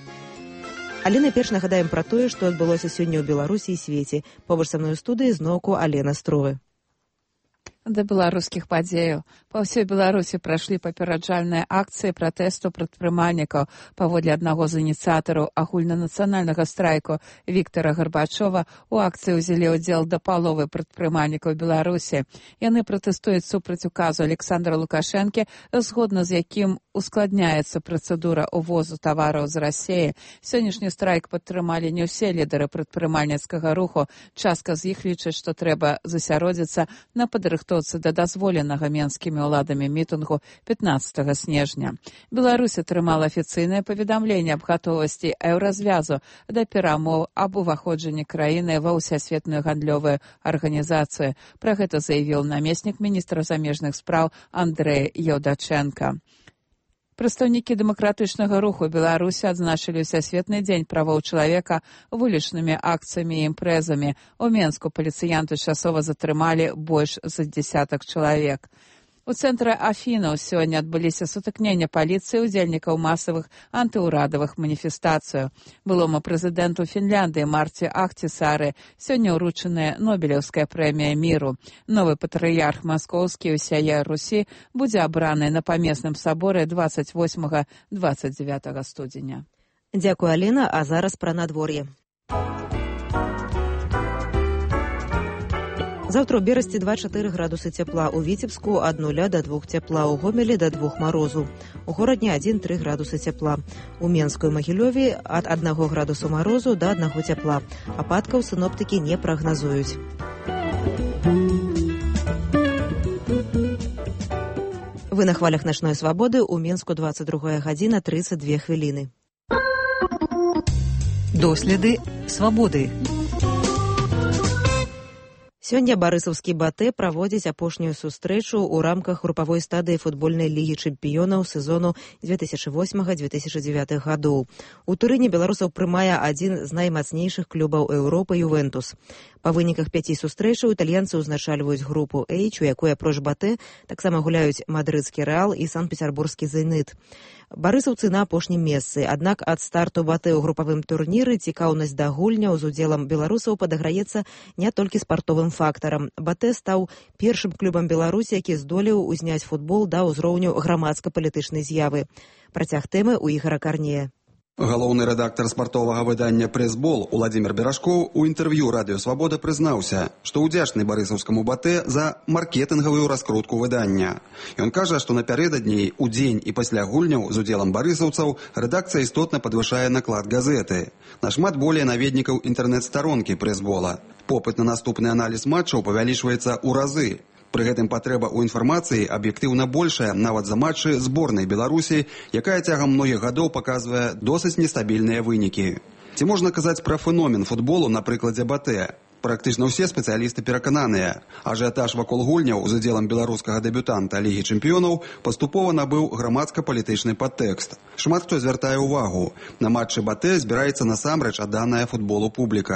Але найперш нагадаем пра тое, што адбылося сёння ў Беларусі і свеце. Побач са мной у студыі зноўку Алена Стровы. Да беларускіх падзеяў. Па ўсёй Беларусі прайшлі папераджальныя акцыі пратэсту прадпрымальнікаў. Паводле аднаго з ініцыятараў агульнанацыянальнага страйку Віктара Гарбачова у акцыі ўзялі ўдзел да паловы прадпрымальнікаў Беларусі. Яны пратэстуюць супраць указу Александра Лукашэнкі, згодна з якім ускладняецца працэдура ўвозу тавараў з Расіі. Сённяшні страйк падтрымалі не ўсе лідары прадпрымальніцкага руху. Частка з іх лічыць, што трэба засяродзіцца на падрыхтоўцы да дазволенага менскімі ўладамі мітынгу 15 снежня. Беларусь атрымала афіцыйнае паведамленне аб гатовасці еўразвязу да перамоў аб уваходжанні краіны ва ўсесветную гандлёвую арганізацыю. Пра гэта заявіў намеснік міністра замежных спраў Андрэй Яўдачэнка. Прадстаўнікі дэмакратычнага руху Беларусі адзначылі ўсесветны дзень правоў чалавека вулічнымі акцыямі і імпрэзамі. У Менску паліцыянты часова затрымалі больш за дзесятак чалавек. У цэнтры Афінаў сёння адбыліся сутыкнення паліцыі ўдзельнікаў масавых антыўрадавых маніфестацыяў. Былому прэзідэнту Фінляндыі Марці Ахтісары сёння ўручаная Нобелеўская прэмія міру. Новы патрыярх маскоўскі ўсяе Русі будзе абраны на памесным саборы 28-29 студзеня. Дзякуй, Алена, а зараз пра надвор'е. Заўтра ў Берасці 2-4 градусы цяпла, у Віцебску ад 0 до 2 цяпла, у Гомелі до 2 марозу, у Горадні 1-3 градусы цяпла, у Менску і Магілёве ад 1 градусу марозу до 1 цяпла. Ападкаў сіноптыкі не прагназуюць. Вы на хвалях начной свабоды, у Менску 22 гадзіна 32 хвіліны. Доследы свабоды. Сёння барысаўскі БАТЭ праводзіць апошнюю сустрэчу ў рамках групавой стадыі футбольнай лігі чэмпіёнаў сезону 2008-2009 гадоў. У Турыне беларусаў прымае адзін з наймацнейшых клубаў Еўропы «Ювентус». Па выніках 5 сустрэчаў італьянцы ўзначальваюць групу H, у якой апроч БАТЭ таксама гуляюць мадрыдскі «Рэал» і санкт-пецярбургскі «Зеніт». Барысаўцы на апошнім месцы, аднак ад старту БАТЭ ў групавым турніры цікаўнасць да гульняў з удзелам беларусаў падаграецца не толькі спартовым фактарам. БАТЭ стаў першым клубам Беларусі, які здолеў узняць футбол да ўзроўню грамадска-палітычнай з'явы. Працяг тэмы ў Ігара Карнея. Галоўны рэдактар спартовага выдання «Прэс-бол» Уладзімір Берашкоў у інтэрв'ю «Радыё Свабода» прызнаўся, што ўдзячны барысаўскаму БАТЭ за маркетынгавую раскрутку выдання. Ён кажа, што напярэдадні, у дзень і пасля гульняў з удзелам барысаўцаў рэдакцыя істотна падвышае наклад газеты. Нашмат болей наведнікаў інтэрнэт-старонкі «Прэс-бола». Попыт на наступны аналіз матчаў павялічваецца ў разы. Пры гэтым патрэба ў інфармацыі аб'ектыўна большая нават за матчы зборнай Беларусі, якая цягам многіх гадоў паказвае досыць нестабільныя вынікі. Ці можна казаць пра феномен футболу на прыкладзе БАТЭ? Практычна ўсе спецыялісты перакананыя. Ажыятаж вакол гульняў з удзелам беларускага дэбютанта Лігі чэмпіёнаў паступова набыў грамадска-палітычны падтэкст. Шмат хто звяртае ўвагу. На матчы БАТЭ збіраецца насамрэч адданая футболу публіка.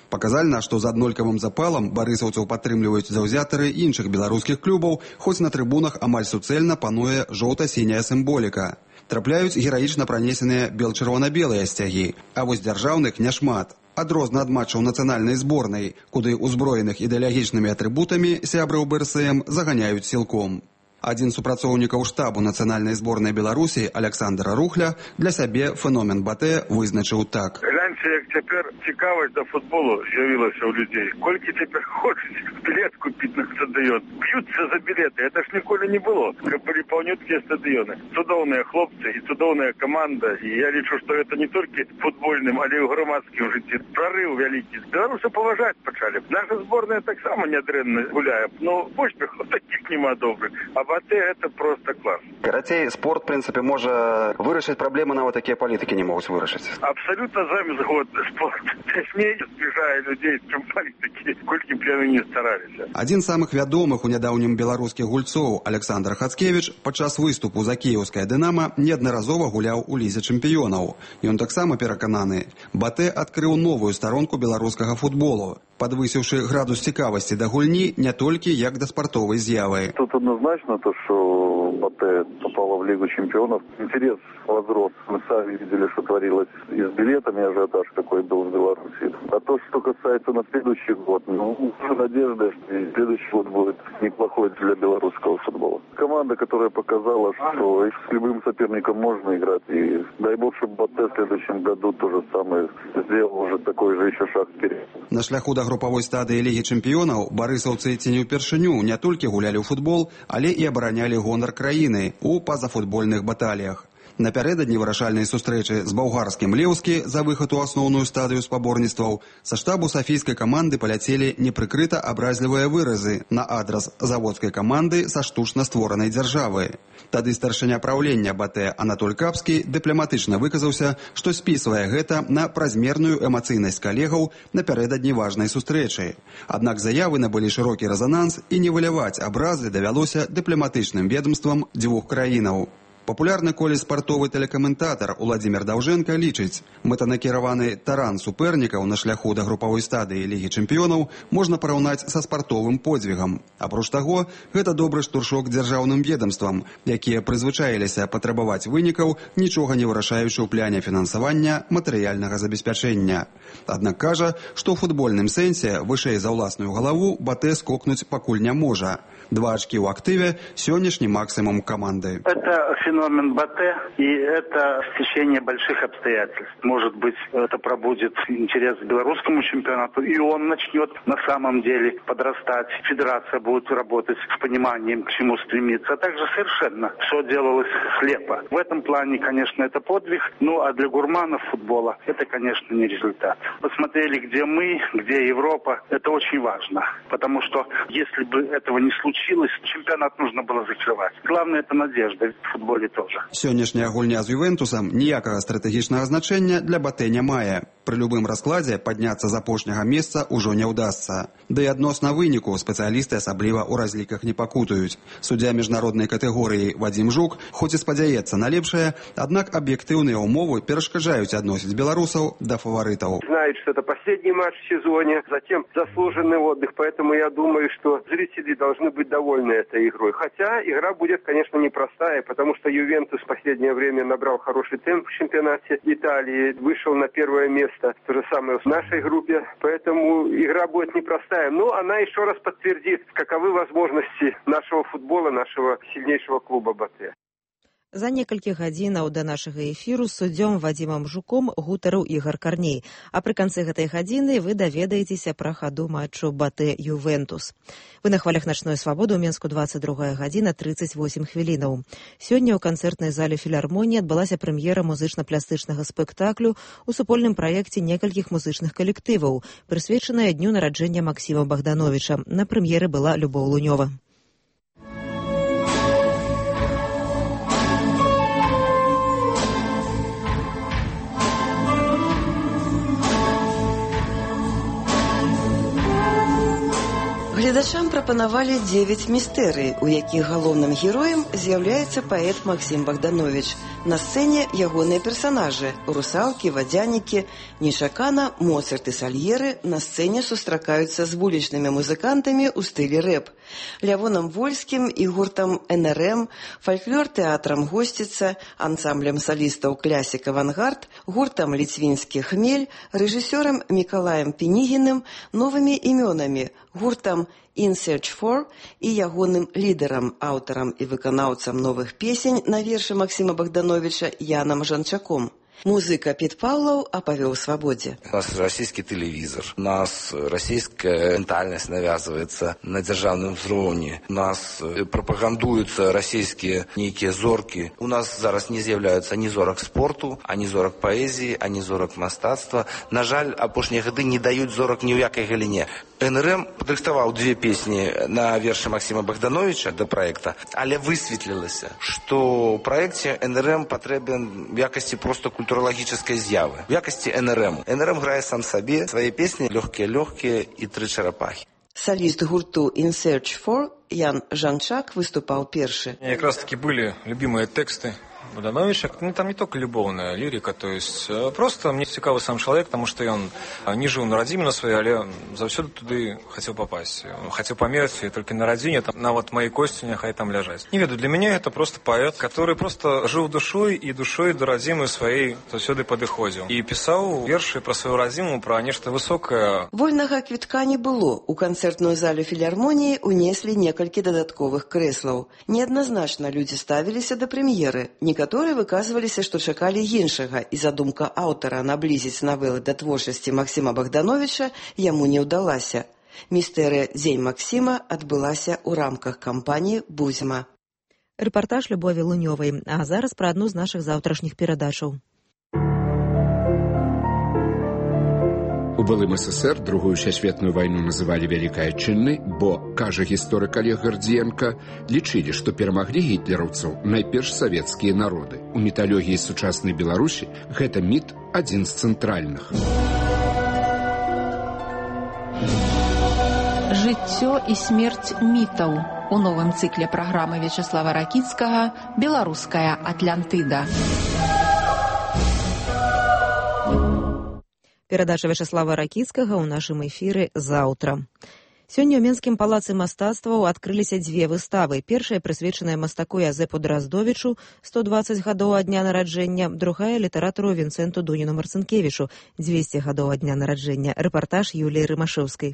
Паказальна, што з аднолькавым запалам барысаўцаў падтрымліваюць заўзятары іншых беларускіх клубаў, хоць на трыбунах амаль суцэльна пануе жоўта-сіняя сімволіка. Трапляюць гераічна пранесеныя бел-чырвона-белыя сцягі, а вось дзяржаўных няшмат. Адрозна ад матчаў нацыянальнай зборнай, куды ўзброеных ідэалагічнымі атрыбутамі сябраў БРСМ заганяюць сілком. Адзін з супрацоўнікаў штабу нацыянальнай зборнай Беларусі Александр Рухля для сябе феномен БТ вызначыў так. Раньше, як цяпер цікавасць да футболу з'явілася ў людзей. Колькі цяпер хочуць білет купіць на стадыён. Б'юцца за білеты. Это ж ніколі не было. Каб былі паўнюткія стадыёны. Цудоўныя хлопцы і цудоўная каманда. І я лічу, што это не толькі футбольным, але і ў грамадскім жыцці. Прарыў вялікі. Беларусы паважаць пачалі. Наша зборная таксама нядрэнна гуляе. Но поспехаў такіх нема добрых. БТ это просто класс. Карацей, спорт, в принципе, можа вырашыць праблемы, нават такія палітыкі не могуць вырашыць. Абсолютно з вами згодны. Спорт цясней збліжае людзей, чым палітыкі, колькі б яны не стараліся. Адзін з самых вядомых у нядаўнім беларускіх гульцоў Александр Хацкевіч падчас выступу за кіеўскае «Дынама» неаднаразова гуляў у лізе чэмпіёнаў. Ён таксама перакананы. БТ адкрыў новую старонку беларускага футболу, падвысіўшы градус цікавасці да гульні не толькі як да спартовай з'явы. Тут однозначно то, что БТ попала в Лигу чемпионов. Интерес возрос. Мы сами видели, что творилось и с билетами, ажиотаж какой был в Беларуси. А то, что касается на следующий год, надежда, что и следующий год будет неплохой для белорусского футбола. Команда, которая показала, что с любым соперником можно играть. И дай бог, чтобы БТ в следующем году то же самое сделал уже такой же еще шаг вперед. На шляху да групавой стадыі Лігі чэмпіёнаў барысаўцы ці не ўпершыню не толькі гулялі ў футбол, але і абаранялі гонар краіны ў пазафутбольных баталіях. Напярэдадні вырашальнай сустрэчы з балгарскім Леўскі за выхад у асноўную стадыю спаборніцтваў са штабу сафійскай каманды паляцелі непрыкрыта абразлівыя выразы на адрас заводскай каманды са штучна створанай дзяржавы. Тады старшыня праўлення БТ Анатоль Капскі дыпламатычна выказаўся, што спісвае гэта на празмерную эмацыйнасць калегаў напярэдадні важнай сустрэчы. Аднак заявы набылі шырокі рэзананс і не выляваць абразы давялося дыпламатычным ведомствам дзвюх краінаў. Папулярны коле спартовы тэлекаментатар Уладзімір Даўжэнка лічыць, мэтанакіраваны таран супернікаў на шляху да групавой стадыі Лігі чэмпіёнаў можна параўнаць са спартовым подзвігам. Апроч таго, гэта добры штуршок дзяржаўным ведамствам, якія прызвычаіліся патрабаваць вынікаў, нічога не вырашаючы ў пляне фінансавання матэрыяльнага забеспячэння. Аднак кажа, што ў футбольным сэнсе вышэй за ўласную галаву БТ скокнуць пакуль не можа. 2 очки в активе – сегодняшний максимум команды. Это феномен БТ, и это стечение больших обстоятельств. Может быть, это пробудит интерес к белорусскому чемпионату, и он начнет на самом деле подрастать. Федерация будет работать с пониманием, к чему стремиться. А также совершенно все делалось слепо. В этом плане, конечно, это подвиг, ну а для гурманов футбола это, конечно, не результат. Посмотрели, где мы, где Европа. Это очень важно, потому что если бы этого не случилось, чемпионат нужно было закрывать. Главное, это надежда в футболе тоже. Сённяшняя гульня з Ювентусам ніякага стратэгічнага значэння для БТ не мае. Пры любым раскладзе падняцца з апошняга месца ўжо не ўдасца. Да і адносна выніку спецыялісты асабліва ў разліках не пакутаюць. Суддзя міжнароднай катэгорыі Вадзім Жук хоць і спадзяецца на лепшае, аднак аб'ектыўныя ўмовы перашкаджаюць адносіць беларусаў да фаварытаў. Знают, что это последний матч в сезоне, затем заслуженный отдых, поэтому я думаю, что зрители должны быть довольны этой игрой. Хотя игра будет, конечно, непростая, потому что Ювентус в последнее время набрал хороший темп в чемпионате Италии, вышел на первое место. То же самое в нашей группе, поэтому игра будет непростая. Но она еще раз подтвердит, каковы возможности нашего футбола, нашего сильнейшего клуба БТ. За некалькі гадзінаў да нашага эфіру з суддзём Вадзімам Жуком гутарыў Ігар Карней. А пры канцы гэтай гадзіны вы даведаецеся пра хаду матчу БТ Ювентус. Вы на хвалях начной свабоды ў Менску 22 гадзіна 38 хвілінаў. Сёння ў канцэртнай зале філармоніі адбылася прэм'ера музычна-пластычнага спектаклю у супольным праекце некалькіх музычных калектываў, прысвечаная дню нараджэння Максіма Богдановича. На прэм'еры была Любоў Лунёва. Гледачам прапанавалі 9 містэрый, у якіх галоўным героем з'яўляецца паэт Максім Богданович. На сцэне ягоныя персанажы – русалкі, вадзянікі. Нечакана Моцарт і Сальеры на сцэне сустракаюцца з вулічнымі музыкантамі ў стылі рэп. Лявонам Вольскім і гуртам НРМ, фальклор-тэатрам «Госціца», ансамблем салістаў «Клясік Авангард», гуртам «Ліцвінскі хмель», рэжысёрам Мікалаем Пенігіным, новымі імёнамі – гуртам «In Search For» і ягоным лідарам, аўтарам і выканаўцам новых песень на вершы Максима Богдановича Янам Жанчаком. Музыка Пит Павлов оповел «Свободе». У нас российский телевизор, у нас российская ментальность навязывается на державном уровне, у нас пропагандуются российские некие зорки. У нас зараз не з'являються ні зорок спорту, ані зорок поэзии, ані зорок мастацтва. На жаль, апошнія гады не дают зорок ни в якой галине. НРМ падрыхтаваў 2 песни на вершы Максима Богдановича до проекта, але высветлілася, что в проекте НРМ потребен в якости просто культурологической з'явы, в якости НРМ. НРМ грае сам себе свои песни «Легкие-легкие» и «Три черепахи». Солист гурту «In Search For» Ян Жанчак выступал першы. Как раз таки были любимые тексты Богдановича. Там не только любовная лирика, то есть просто мне цікавы сам человек, потому что он не жил на родине на своей, але завсёды туды хотел попасть. Хотел померить, и только на родине, на вот моей кости нехай там лежать. Не веду, для меня это просто поэт, который просто жил душой до родимой своей завсёды падыходзіў. И писал верши про свою родиму, про нечто высокое. Вольнага квітка не было. У канцэртную залю філармоніі унеслі некалькі дадатковых крэслаў. Неадназначна людзі ставіліся да прэм'еры. Некаторыя выказваліся, што чакалі іншага, і задумка аўтара наблізіць навелы да творчасці Максима Богдановича яму не ўдалася. Містэрыя «Дзень Максима» адбылася ў рамках кампаніі «Бузьма». Рэпартаж Любові Лунёвай. А зараз пра адну з нашых заўтрашніх перадачаў. У былым СССР Другую сусветную вайну называлі вялікай адчыннай, бо, кажа гісторык Олег Гардзіенка, лічылі, што перамаглі гітлераўцаў найперш савецкія народы. У міталогіі сучаснай Беларусі гэта міт адзін з цэнтральных. Жыццё і смерць мітаў. У новым цыкле праграмы Вячеслава Ракіцкага «Беларуская Атлантыда». Перадача Вячеслава Ракіцкага ў нашым эфіры заўтра. Сёння ў Менскім палацы мастацтваў адкрыліся 2 выставы. Першая прысвечаная мастаку Язэпу Драздовічу, 120 гадоў ад дня нараджэння, другая літаратару Вінцэнту Дуніну Марцінкевічу, 200 гадоў ад дня нараджэння. Рэпартаж Юліі Рымашэўскай.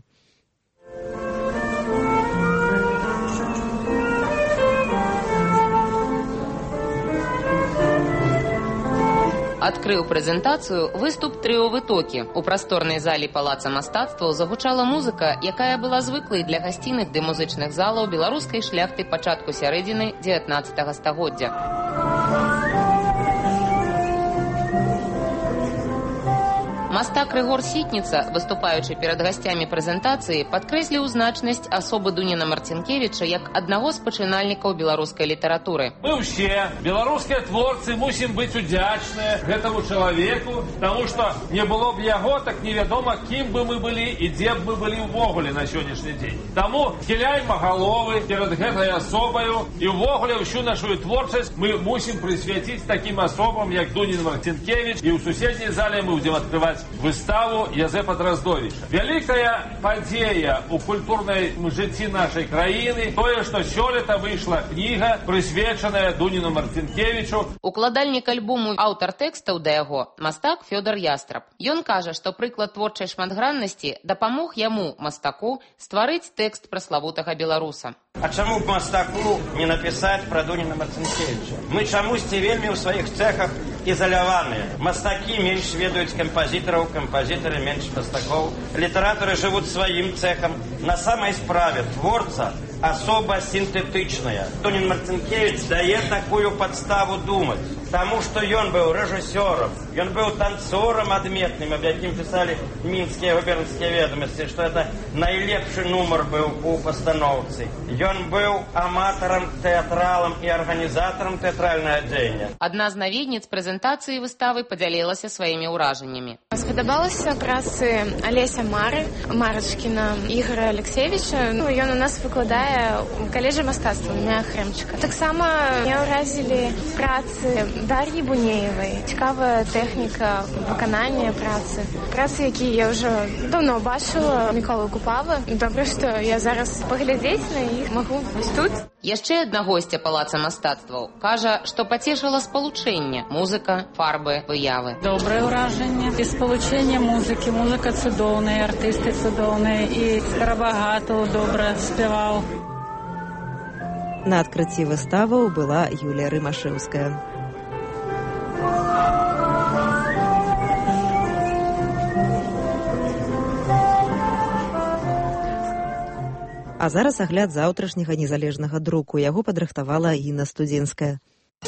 Адкрыў прэзентацыю выступ «Трыо Вытокі». У прасторнай залі палаца мастацтваў загучала музыка, якая была звыклай для гасціных ды музычных залаў беларускай шляхты пачатку сярэдзіны 19 стагоддзя. Мастак Рыгор Сітніца, выступаючы перад гасцямі прэзентацыі, падкрэсліў значнасць асобы Дуніна Марцінкевіча як аднаго з пачынальнікаў беларускай літаратуры. Мы ўсе, беларускія творцы, мусім быць удзячныя гэтаму чалавеку, таму што не было б яго, так невядома, кім бы мы былі і дзе б мы былі ўвогуле на сённяшні дзень. Таму хіляйма галовы перад гэтай асобаю і ўвогуле ўсю нашу творчасць мы мусім прысвяціць такім асобам, як Дунін Марцінкевіч, і ў суседняй зале мы будзем адкрываць выставу Язэпа Драздовіча. Вялікая падзея ў культурнай жыцці нашай краіны, тое, што сёлета выйшла кніга, прысвечаная Дуніну Марцінкевічу. Укладальнік альбому, аўтар тэкстаў да яго, мастак Фёдор Ястраб. Ён кажа, што прыклад творчай шматграннасці дапамог яму, мастаку, стварыць тэкст пра славутага беларуса. А чаму б мастаку не напісаць пра Дуніна Марцінкевіча? Мы чамусьці вельмі ў сваіх цэхах ізаляваныя. Мастакі менш ведаюць кампазітараў, кампазітары менш мастакоў. Літаратары жывуць сваім цэхам. На самай справе творца асоба сінтэтычная. Дунін Марцінкевіч дае такую падставу думаць, таму што ён быў рэжысёрам, Ён быў танцорам адметным, аб якім пісалі мінскія губернскія ведомасці, што это найлепшы нумар быў у пастаноўцы. Ён быў аматарам, тэатралам і арганізатарам тэатральнага дзеяння. Адна з наведніц прэзентацыі выставы падзялілася сваімі ўражаннямі. Спадабалася працы Алеся Мары, Марачкіна, Ігора Алексеевича. Ён у нас выкладае у каледжы мастацтва імя Хрэмчыка. Таксама меня ўразілі працы Дар'і Бунеевай. Цікавая тэхніка выканання працы. Працы, якія я ўжо давно бачыла, Міколы Купавы. Добра, што я зараз паглядзець на іх магу вось тут. Яшчэ адна госця палаца мастацтваў кажа, што пацешыла спалучэнне музыка, фарбы, выявы. Добрае ўражанне і спалучэнне музыкі. Музыка цудоўная, артысты цудоўныя, і Скарабагатаў добра спяваў. На адкрыцці выставаў была Юлія Рымашэўская. А зараз агляд заўтрашняга незалежнага друку. Яго падрыхтавала Інна Студзінская.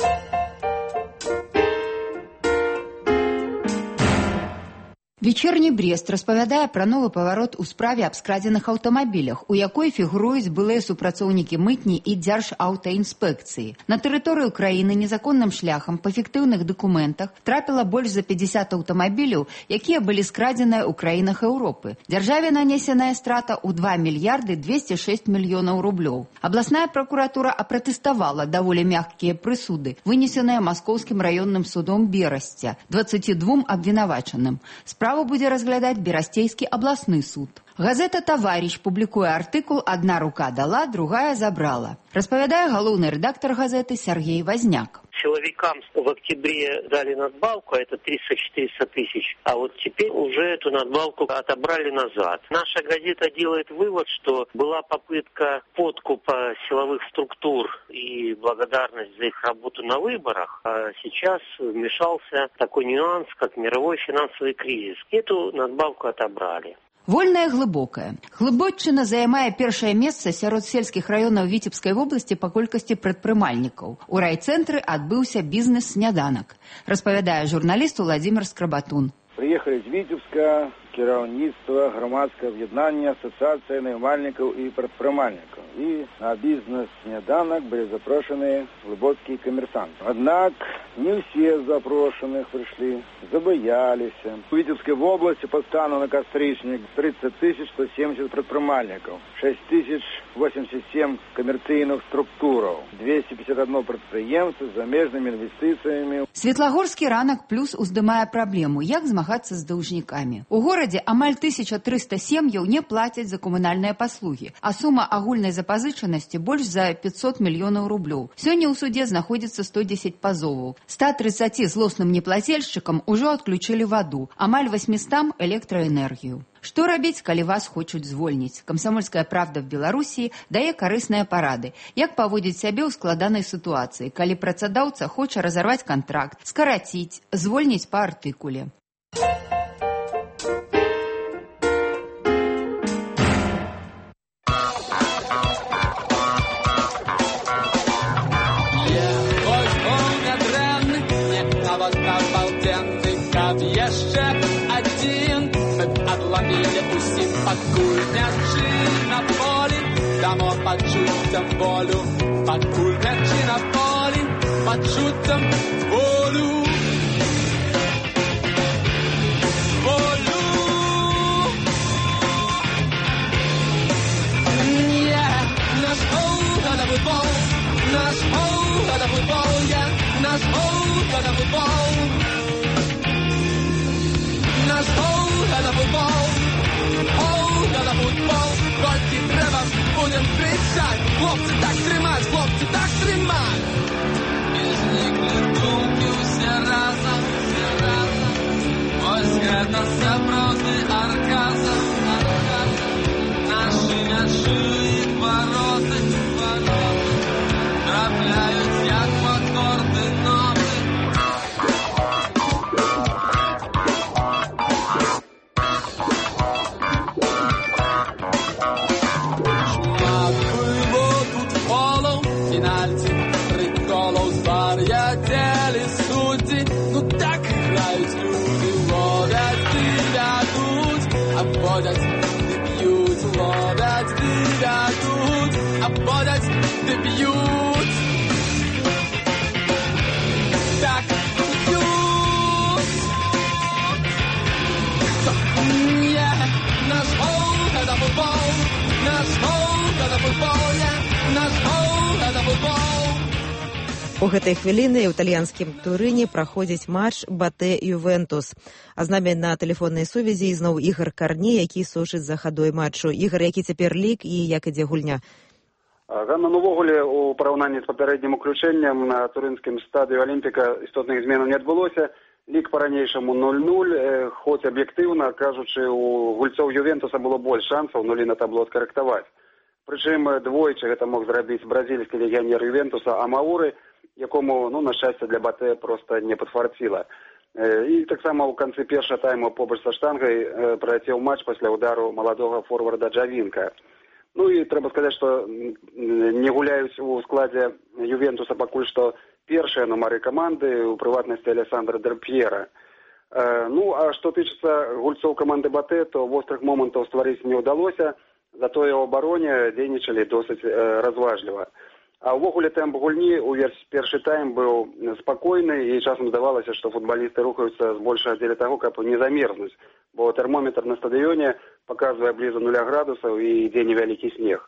Вечерні Брест распавядае пра новы паварот у справе аб скрадзеных аўтамабілях, у якой фігуруюць былыя супрацоўнікі мытні і дзяржаўтаінспекцыі. На тэрыторыю краіны незаконным шляхам па фіктыўных дакументах трапіла больш за 50 аўтамабіляў, якія былі скрадзеныя ў краінах Еўропы. Дзяржаве нанесеная страта ў 2 мільярды 206 мільёнаў рублёў. Абласная пракуратура апратэставала даволі мяккія прысуды, вынесеныя Маскоўскім раённым судом Берасця 22 абвінавачаным. Справу будзе разглядаць Берасцейскі абласны суд. Газета «Таварищ» публікуе артыкул «Одна рука дала, другая забрала». Распавядае галоўны рэдактор газеты Сергей Возняк. Силовикам в октябре дали надбавку, это 300-400 тысяч, а вот теперь уже эту надбавку отобрали назад. Наша газета делает вывод, что была попытка подкупа силовых структур и благодарность за их работу на выборах, а сейчас вмешался такой нюанс, как мировой финансовый кризис. Эту надбавку отобрали. Вольная глыбокая. Глыбоччына займае першае месца сярод сельскіх раёнаў Віцебскай вобласці па колькасці прадпрымальнікаў. У райцэнтры адбыўся бізнес-сняданак. Распавядае журналіст Владимир Скрабатун. Приехали з Віцебска кіраўніцтва грамадскае аб'яднання асацыяцыя наймальнікаў і прадпрымальнікаў. І на бізнес-сняданак былі запрошаны глыбоцкія камерсанты. Аднак не все запрошенных пришли, забоялись. В Витебской области по стану на кастричник 30 170 предпринимальников, 6087 коммерційных структуров, 251 предприемца с замежными инвестициями. Светлагорскі ранак плюс уздымае праблему, як змагацца з даўжнікамі. У горадзе амаль 1300 сем'яў не плацяць за камунальныя паслугі, а сума агульнай запазычанасці больш за 500 мільёнаў рублёў. Сёння ў судзе знаходзіцца 110 пазоваў. 130 злосным неплацельшчыкам ужо адключылі ваду, амаль 800 электраэнергію. Што рабіць, калі вас хочуць звольніць? Камсамольская правда в Беларусі дае карысныя парады. Як паводзіць сябе ў складанай сітуацыі, калі працадаўца хоча разарваць кантракт, скараціць, звольніць па артыкуле. Адломілі усім пакуль мячы на полі, дамо пачуццям волю, пакуль мячы на полі, пачуццям волю. Волю. Наш гэта футбол, наш гэта футбол, наш гэта футбол. Наш гэта футбол, гэта футбол, толькі трэба будем крычаць, хлопцы так трымаць, хлопцы так трымаць. І зніклі думкі ўсе разам, вось гэта сапраўдны арказм, нашы мячы і вароты, трапляюць як падкорды новы. Пенальти, 3 голов, звар'ятели судді, ну так грають У гэтай хвіліны ў італьянскім Турыне праходзіць матч Батэ-Ювентус. А з намі на тэлефоннай сувязі ізноў Ігар Карней, які сочыць за хадой матчу. Ігар, які цяпер лік і як ідзе гульня? Ганна, увогуле, у параўнанні з папярэднім уключэннем на турынскім стадыю Алімпіка істотных зменаў не адбылося. Лік па-ранейшаму 0-0, хоць аб'ектыўна, кажучы, у гульцоў Ювентуса было больш шансаў нулі на табло скарэктаваць. Прычым двойчы гэта мог зрабіць бразільскі легіянер Ювентуса Амауры, якому, на шчасце для Батэ, проста не падфарціла. І таксама ў канцы першага тайму побач са штангай праляцеў матч пасля удару маладога форварда Джавінка. І трэба сказаць, што не гуляюць у складзе Ювентуса пакуль што першыя нумары каманды, у прыватнасці Алессандро Дель Пьера. А што тычыцца гульцоў каманды Батэ, то вострых момантаў стварыць не ўдалося, затое ў абароне дзейнічалі досыць разважліва. А ўвогуле тэмп гульні ўвесь першы тайм быў спакойны, і часам здавалася, што футбалісты рухаюцца збольшага дзеля таго, каб не замерзнуць, бо тэрмометр на стадыёне паказвае блізу 0 градусаў і ідзе невялікі снег.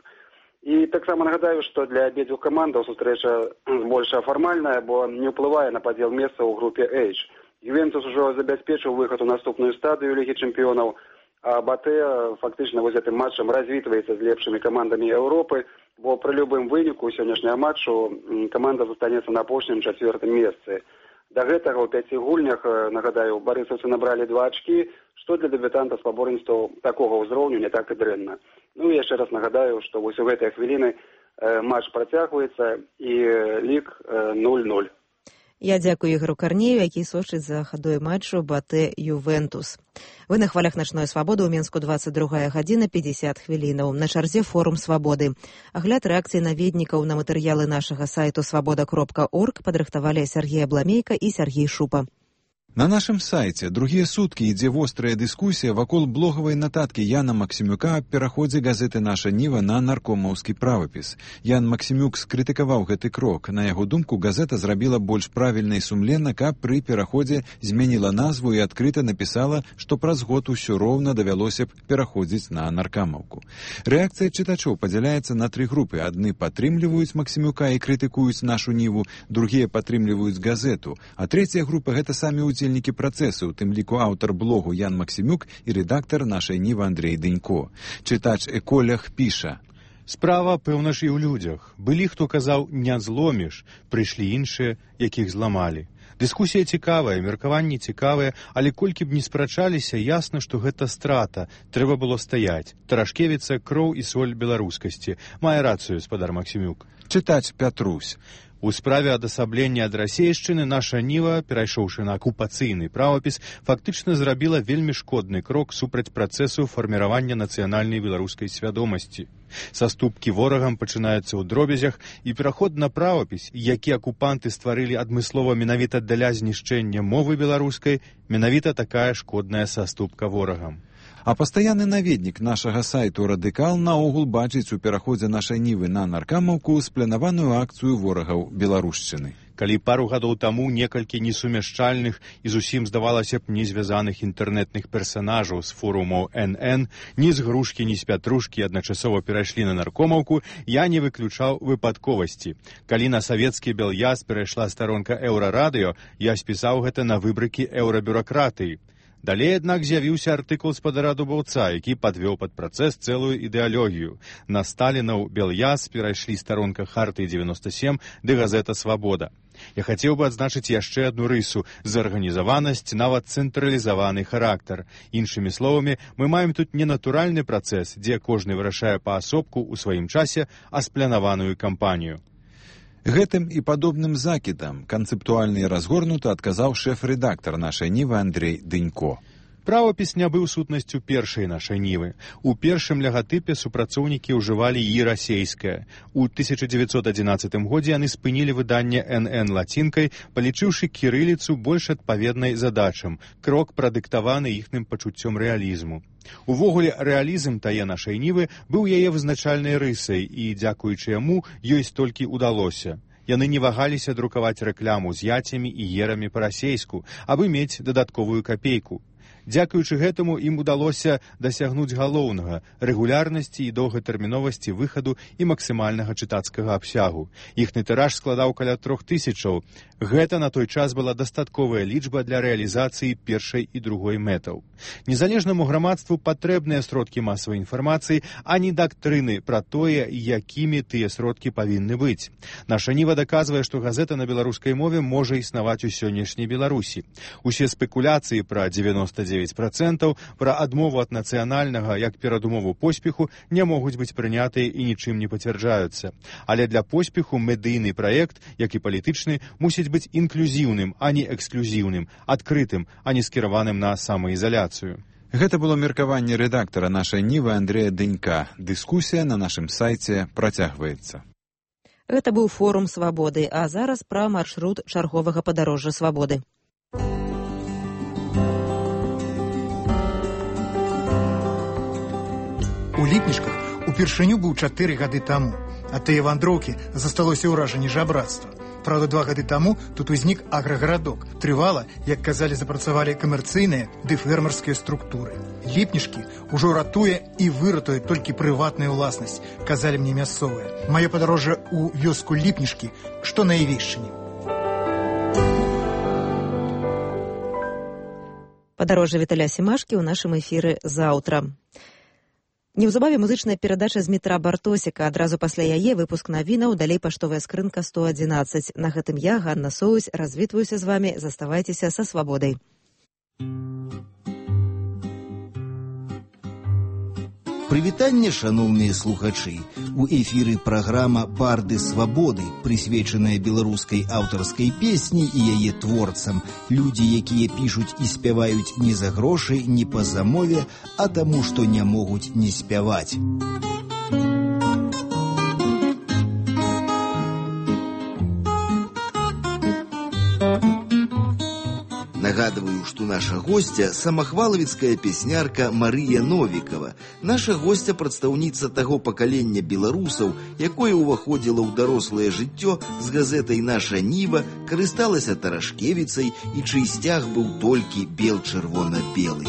І таксама нагадаю, што для абедзвюх камандаў сустрэча збольшага фармальная, бо не ўплывае на падзел месца ў групе H. Ювентус ужо забяспечыў выхад у наступную стадыю Лігі чэмпіёнаў, а Батэ фактычна гэтым матчам развітваецца з лепшымі камандамі Еўропы, бо пры любым выніку сённяшняга матчу каманда застанецца на апошнім 4-м месцы. Да гэтага ў 5 гульнях, нагадаю, барысаўцы набралі 2 ачкі, што для дэбютанта спаборніцтваў такога ўзроўню не так і дрэнна. І яшчэ раз нагадаю, што вось у гэтыя хвіліны матч працягваецца і лік 0-0. Я дзякую Ігору Карнею, які сочыць за хадой матчу Батэ-Ювентус. Вы на хвалях начной свабоды ў Мінску 22 гадзіна 50 хвілінаў. На чарзе форум свабоды. Агляд рэакцыі наведнікаў на матэрыялы нашага сайту свабода.орг падрыхтавалі Сергей Абламейка і Сергей Шупа. На нашым сайце другія суткі ідзе вострая дыскусія вакол блогавай нататкі Яна Максімюка аб пераходзе газеты «Наша Ніва» на наркомаўскі правапіс. Ян Максімюк скрытыкаваў гэты крок. На яго думку, газета зрабіла больш правільна і сумленна, каб пры пераходзе зменіла назву і адкрыта напісала, што праз год усё роўна давялося б пераходзіць на наркамаўку. Рэакцыя чытачоў падзяляецца на 3 групы. Адны падтрымліваюць Максімюка і крытыкуюць «Нашу Ніву», другія падтрымліваюць газету, а трэцяя група – гэта самі удзельнікі працэсу, у тым ліку аўтар блогу Ян Максімюк і рэдактар «Нашай Нівы» Андрей Дынько. Чытач Эколях піша: «Справа, пэўна ж, і ў людзях. Былі, хто казаў, не зломіш, прыйшлі іншыя, якіх зламалі. Дыскусія цікавая, меркаванні цікавыя, але колькі б не спрачаліся, ясна, што гэта страта. Трэба было стаяць. Тарашкевіца, кроў і соль беларускасці. Мае рацыю, спадар Максімюк». Чытач Пятрусь: У справе адасаблення ад расейшчыны «Наша Ніва», перайшоўшы на акупацыйны правапіс, фактычна зрабіла вельмі шкодны крок супраць працэсу фарміравання нацыянальнай беларускай свядомасці. Саступкі ворагам пачынаюцца ў дробязях, і пераход на правапіс, які акупанты стварылі адмыслова менавіта для знішчэння мовы беларускай, менавіта такая шкодная саступка ворагам. А пастаянны наведнік нашага сайту «Радыкал» наогул бачыць у пераходзе «Нашай Нівы» на наркамаўку спланаваную акцыю ворагаў беларушчыны. Калі пару гадоў таму некалькі несумяшчальных і зусім, здавалася б, незвязаных інтэрнэтных персанажаў з форумаў НН ні з грушкі, ні з пятрушкі адначасова перайшлі на наркомаўку, я не выключаў выпадковасці. Калі на савецкі Бел'яз перайшла старонка «Еўрарадыё», я спісаў гэта на выбрыкі еўрабюракратыі. Далей, аднак, з'явіўся артыкул спадара Дубаўца, які падвёў пад працэс цэлую ідэалогію. На Сталінаў Бел'яз перайшлі старонка Хартыі 97 ды газета «Свабода». Я хацеў бы адзначыць яшчэ адну рысу – зарганізаванасць, нават цэнтралізаваны характар. Іншымі словамі, мы маем тут не натуральны працэс, дзе кожны вырашае паасобку ў сваім часе, а спланаваную кампанію. Гэтым і падобным закідам канцэптуальна і разгорнута адказаў шэф-рэдактар «Нашай Нівы» Андрей Дынько. Правапіс не быў сутнасцю першай «Нашай Нівы». У першым лягатыпе супрацоўнікі ўжывалі і расейскае. У 1911 годзе яны спынілі выданне НН лацінкай, палічыўшы кірыліцу больш адпаведнай задачам, крок прадыктаваны іхным пачуццём рэалізму. Увогуле, рэалізм тае «Нашай Нівы» быў яе вызначальнай рысай, і, дзякуючы яму, ёй столькі ўдалося. Яны не вагаліся друкаваць рэкляму з яцямі і ерамі па-расейску, абы мець дадатковую капейку. Дзякуючы гэтаму ім удалося дасягнуць галоўнага – рэгулярнасці і доўгатэрміновасці выхаду і максімальнага чытацкага абсягу. Іхны тыраж складаў каля 3000. Гэта на той час была дастатковая лічба для рэалізацыі першай і другой мэтаў. Незалежнаму грамадству патрэбныя сродкі масавай інфармацыі, а не дактрыны пра тое, якімі тыя сродкі павінны быць. Наша Ніва даказвае, што газета на беларускай мове можа існаваць у сённяшняй Беларусі. Усе спекуляцыі пра 99%, пра адмову ад нацыянальнага як перадумову поспеху не могуць быць прынятыя і нічым не пацвярджаюцца. Але для поспеху медыйны праект, як і палітычны, мусіць быць інклюзіўным, а не эксклюзіўным, адкрытым, а не скіраваным на самаізаляцыю. Гэта было меркаванне рэдактара нашай Нівы Андрэя Дынька. Дыскусія на нашым сайце працягваецца. Гэта быў форум свабоды, а зараз пра маршрут чарговага падарожжа свабоды. У Ліпнічках упершыню быў 4 гады таму, а тыя вандроўкі засталося ўражанне жабрацтва. Правда, 2 гады таму тут узнік аграгарадок. Трывала, як казалі, запрацавалі камерцыйныя ды фермерскія структуры. Ліпнічкі ўжо ратуе і выратуе толькі прыватная ўласнасць, казалі мне мясцовыя. Маё падарожжа ў вёску Ліпнічкі, што на Івейшчыне. Падарожжа Віталя Семашкі ў нашым эфіры заўтра. Неўзабаве музычная перадача з метра Бартосіка. Адразу пасля яе выпуск навінаў, далей паштовая скрынка 111. На гэтым я, Ганна Соусь, развітваюся з вамі. Заставайцеся са свабодай. Прывітанне, шаноўныя слухачы. У эфіры праграма «Барды свабоды», прысвечаная беларускай аўтарскай песні і яе творцам. Людзі, якія пішуць і спяваюць не за грошы, не па замове, а таму, што не могуць не спяваць. Нагадываю, что наша гостья – самахвалавіцкая песнярка Марыя Новікова. Наша гостья – прадстаўніца таго пакалення беларусаў, якое ўваходзіла ў дарослае жыццё з газетай «Наша Ніва», карысталася Тарашкевіцай і чый сцяг быў толькі бел-чырвона-белы.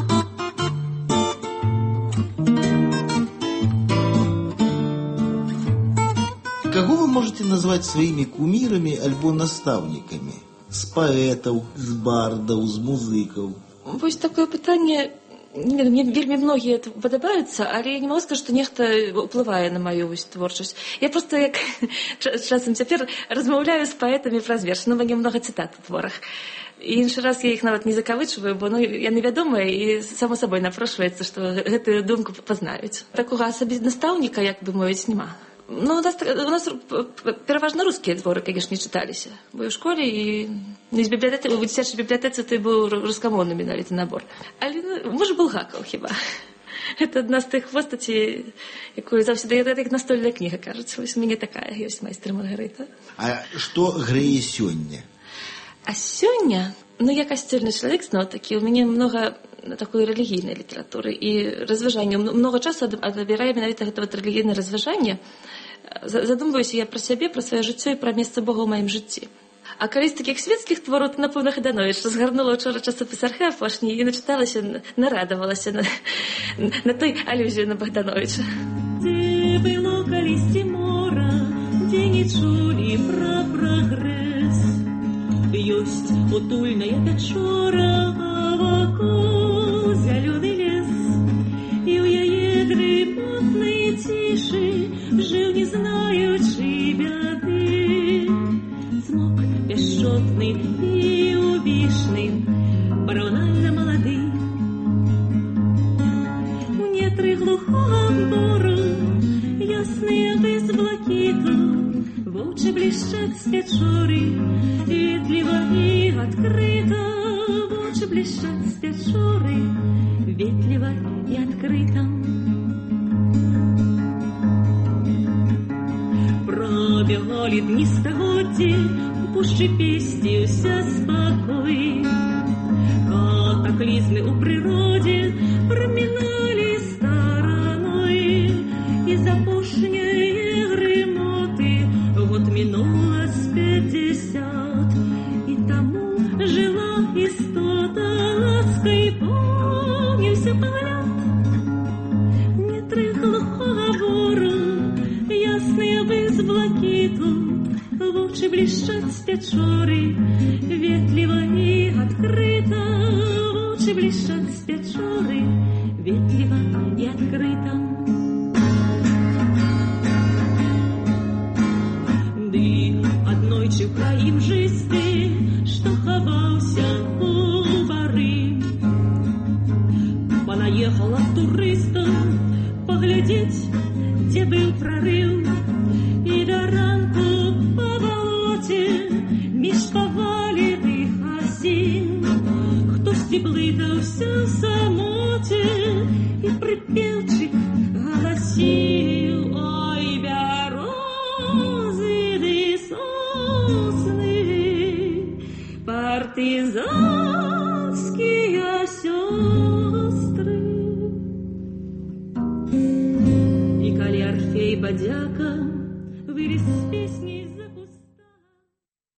Кого вы можете назвать своими кумирами альбо наставниками? З паэтаў, з бардаў, з музыкаў. Вось такое пытанне, мне вельмі многія падабаюцца, але я не могу сказаць, што нехта ўплывае на маю творчасць. Я просто як часам цяпер размаўляю з паэтамі праз верш, у мяне многа цытат у творах. І іншы раз я іх нават не закавычваю, бо яны вядомыя і само сабой напрошваецца, што гэтую думку пазнаюць. Такога настаўніка, як бы мовіць, няма. Ну, у нас пераважна рускія творы, конечно, не чыталіся. Бо ў школе і у дзіцячай бібліятэцы ты быў рускамоўны менавіта набор. Але, можа, Булгакаў хіба. Это адна з тых постацей, якую заўсёды, як настольная кніга, кажуць. Вось у мяне такая ёсць майстер Маргарыта. А што грэе сёння? А сёння, я касцёльны чалавек, зноў-такі, у мяне многа такой рэлігійнай літаратуры і разважання. Многа часу адбірае менавіта гэта рэлігійнае разважанне. Задумваюся я пра сябе, пра сваё жыццё і пра месца Бога ў маім жыцці. А калі з такіх свецкіх твораў, то, напэўна, Хадановіч, згарнула ўчора часопіс Архэ апошні і начыталася, нарадавалася на той алюзію на Богдановича. Дзе было калісьці мора, дзе не чулі пра прагрэс. Ёсць утульная пячора, а вакол зялёны лес. І ў яе дрымотнай цішы жыў, не знаючы бяды. Змок бясчотны і увішны, барональна малады. У нетры глухога бору ясныя без блакіту, вочы блішчаць з пячоры, ветліва і адкрыта. Вочы блішчаць з пячоры, ветліва і адкрыта. Пробягалі дні стагоддзі, у пушчы песціўся спакой. Катаклізмы ў прыродзе праміналі стараной, і з апошняе грымоты год мінула з 50, і таму жила істота адскай блішчаць з пячоры, ветліва і адкрыта, вочы блішчаць з пячоры, ветліва і адкрыта. Ды аднойчы ў краім жысты, што хаваўся у бары, понаехала турыстам паглядзець, дзе быў прарыў, і да ранку па балоце між паваленых асін хтосьці блытаўся ў самоце і прыпеўчык галасіў: ой, бярозы ды сосны, партызанскія сёстры. И коли Орфей Бодяка вылез с песни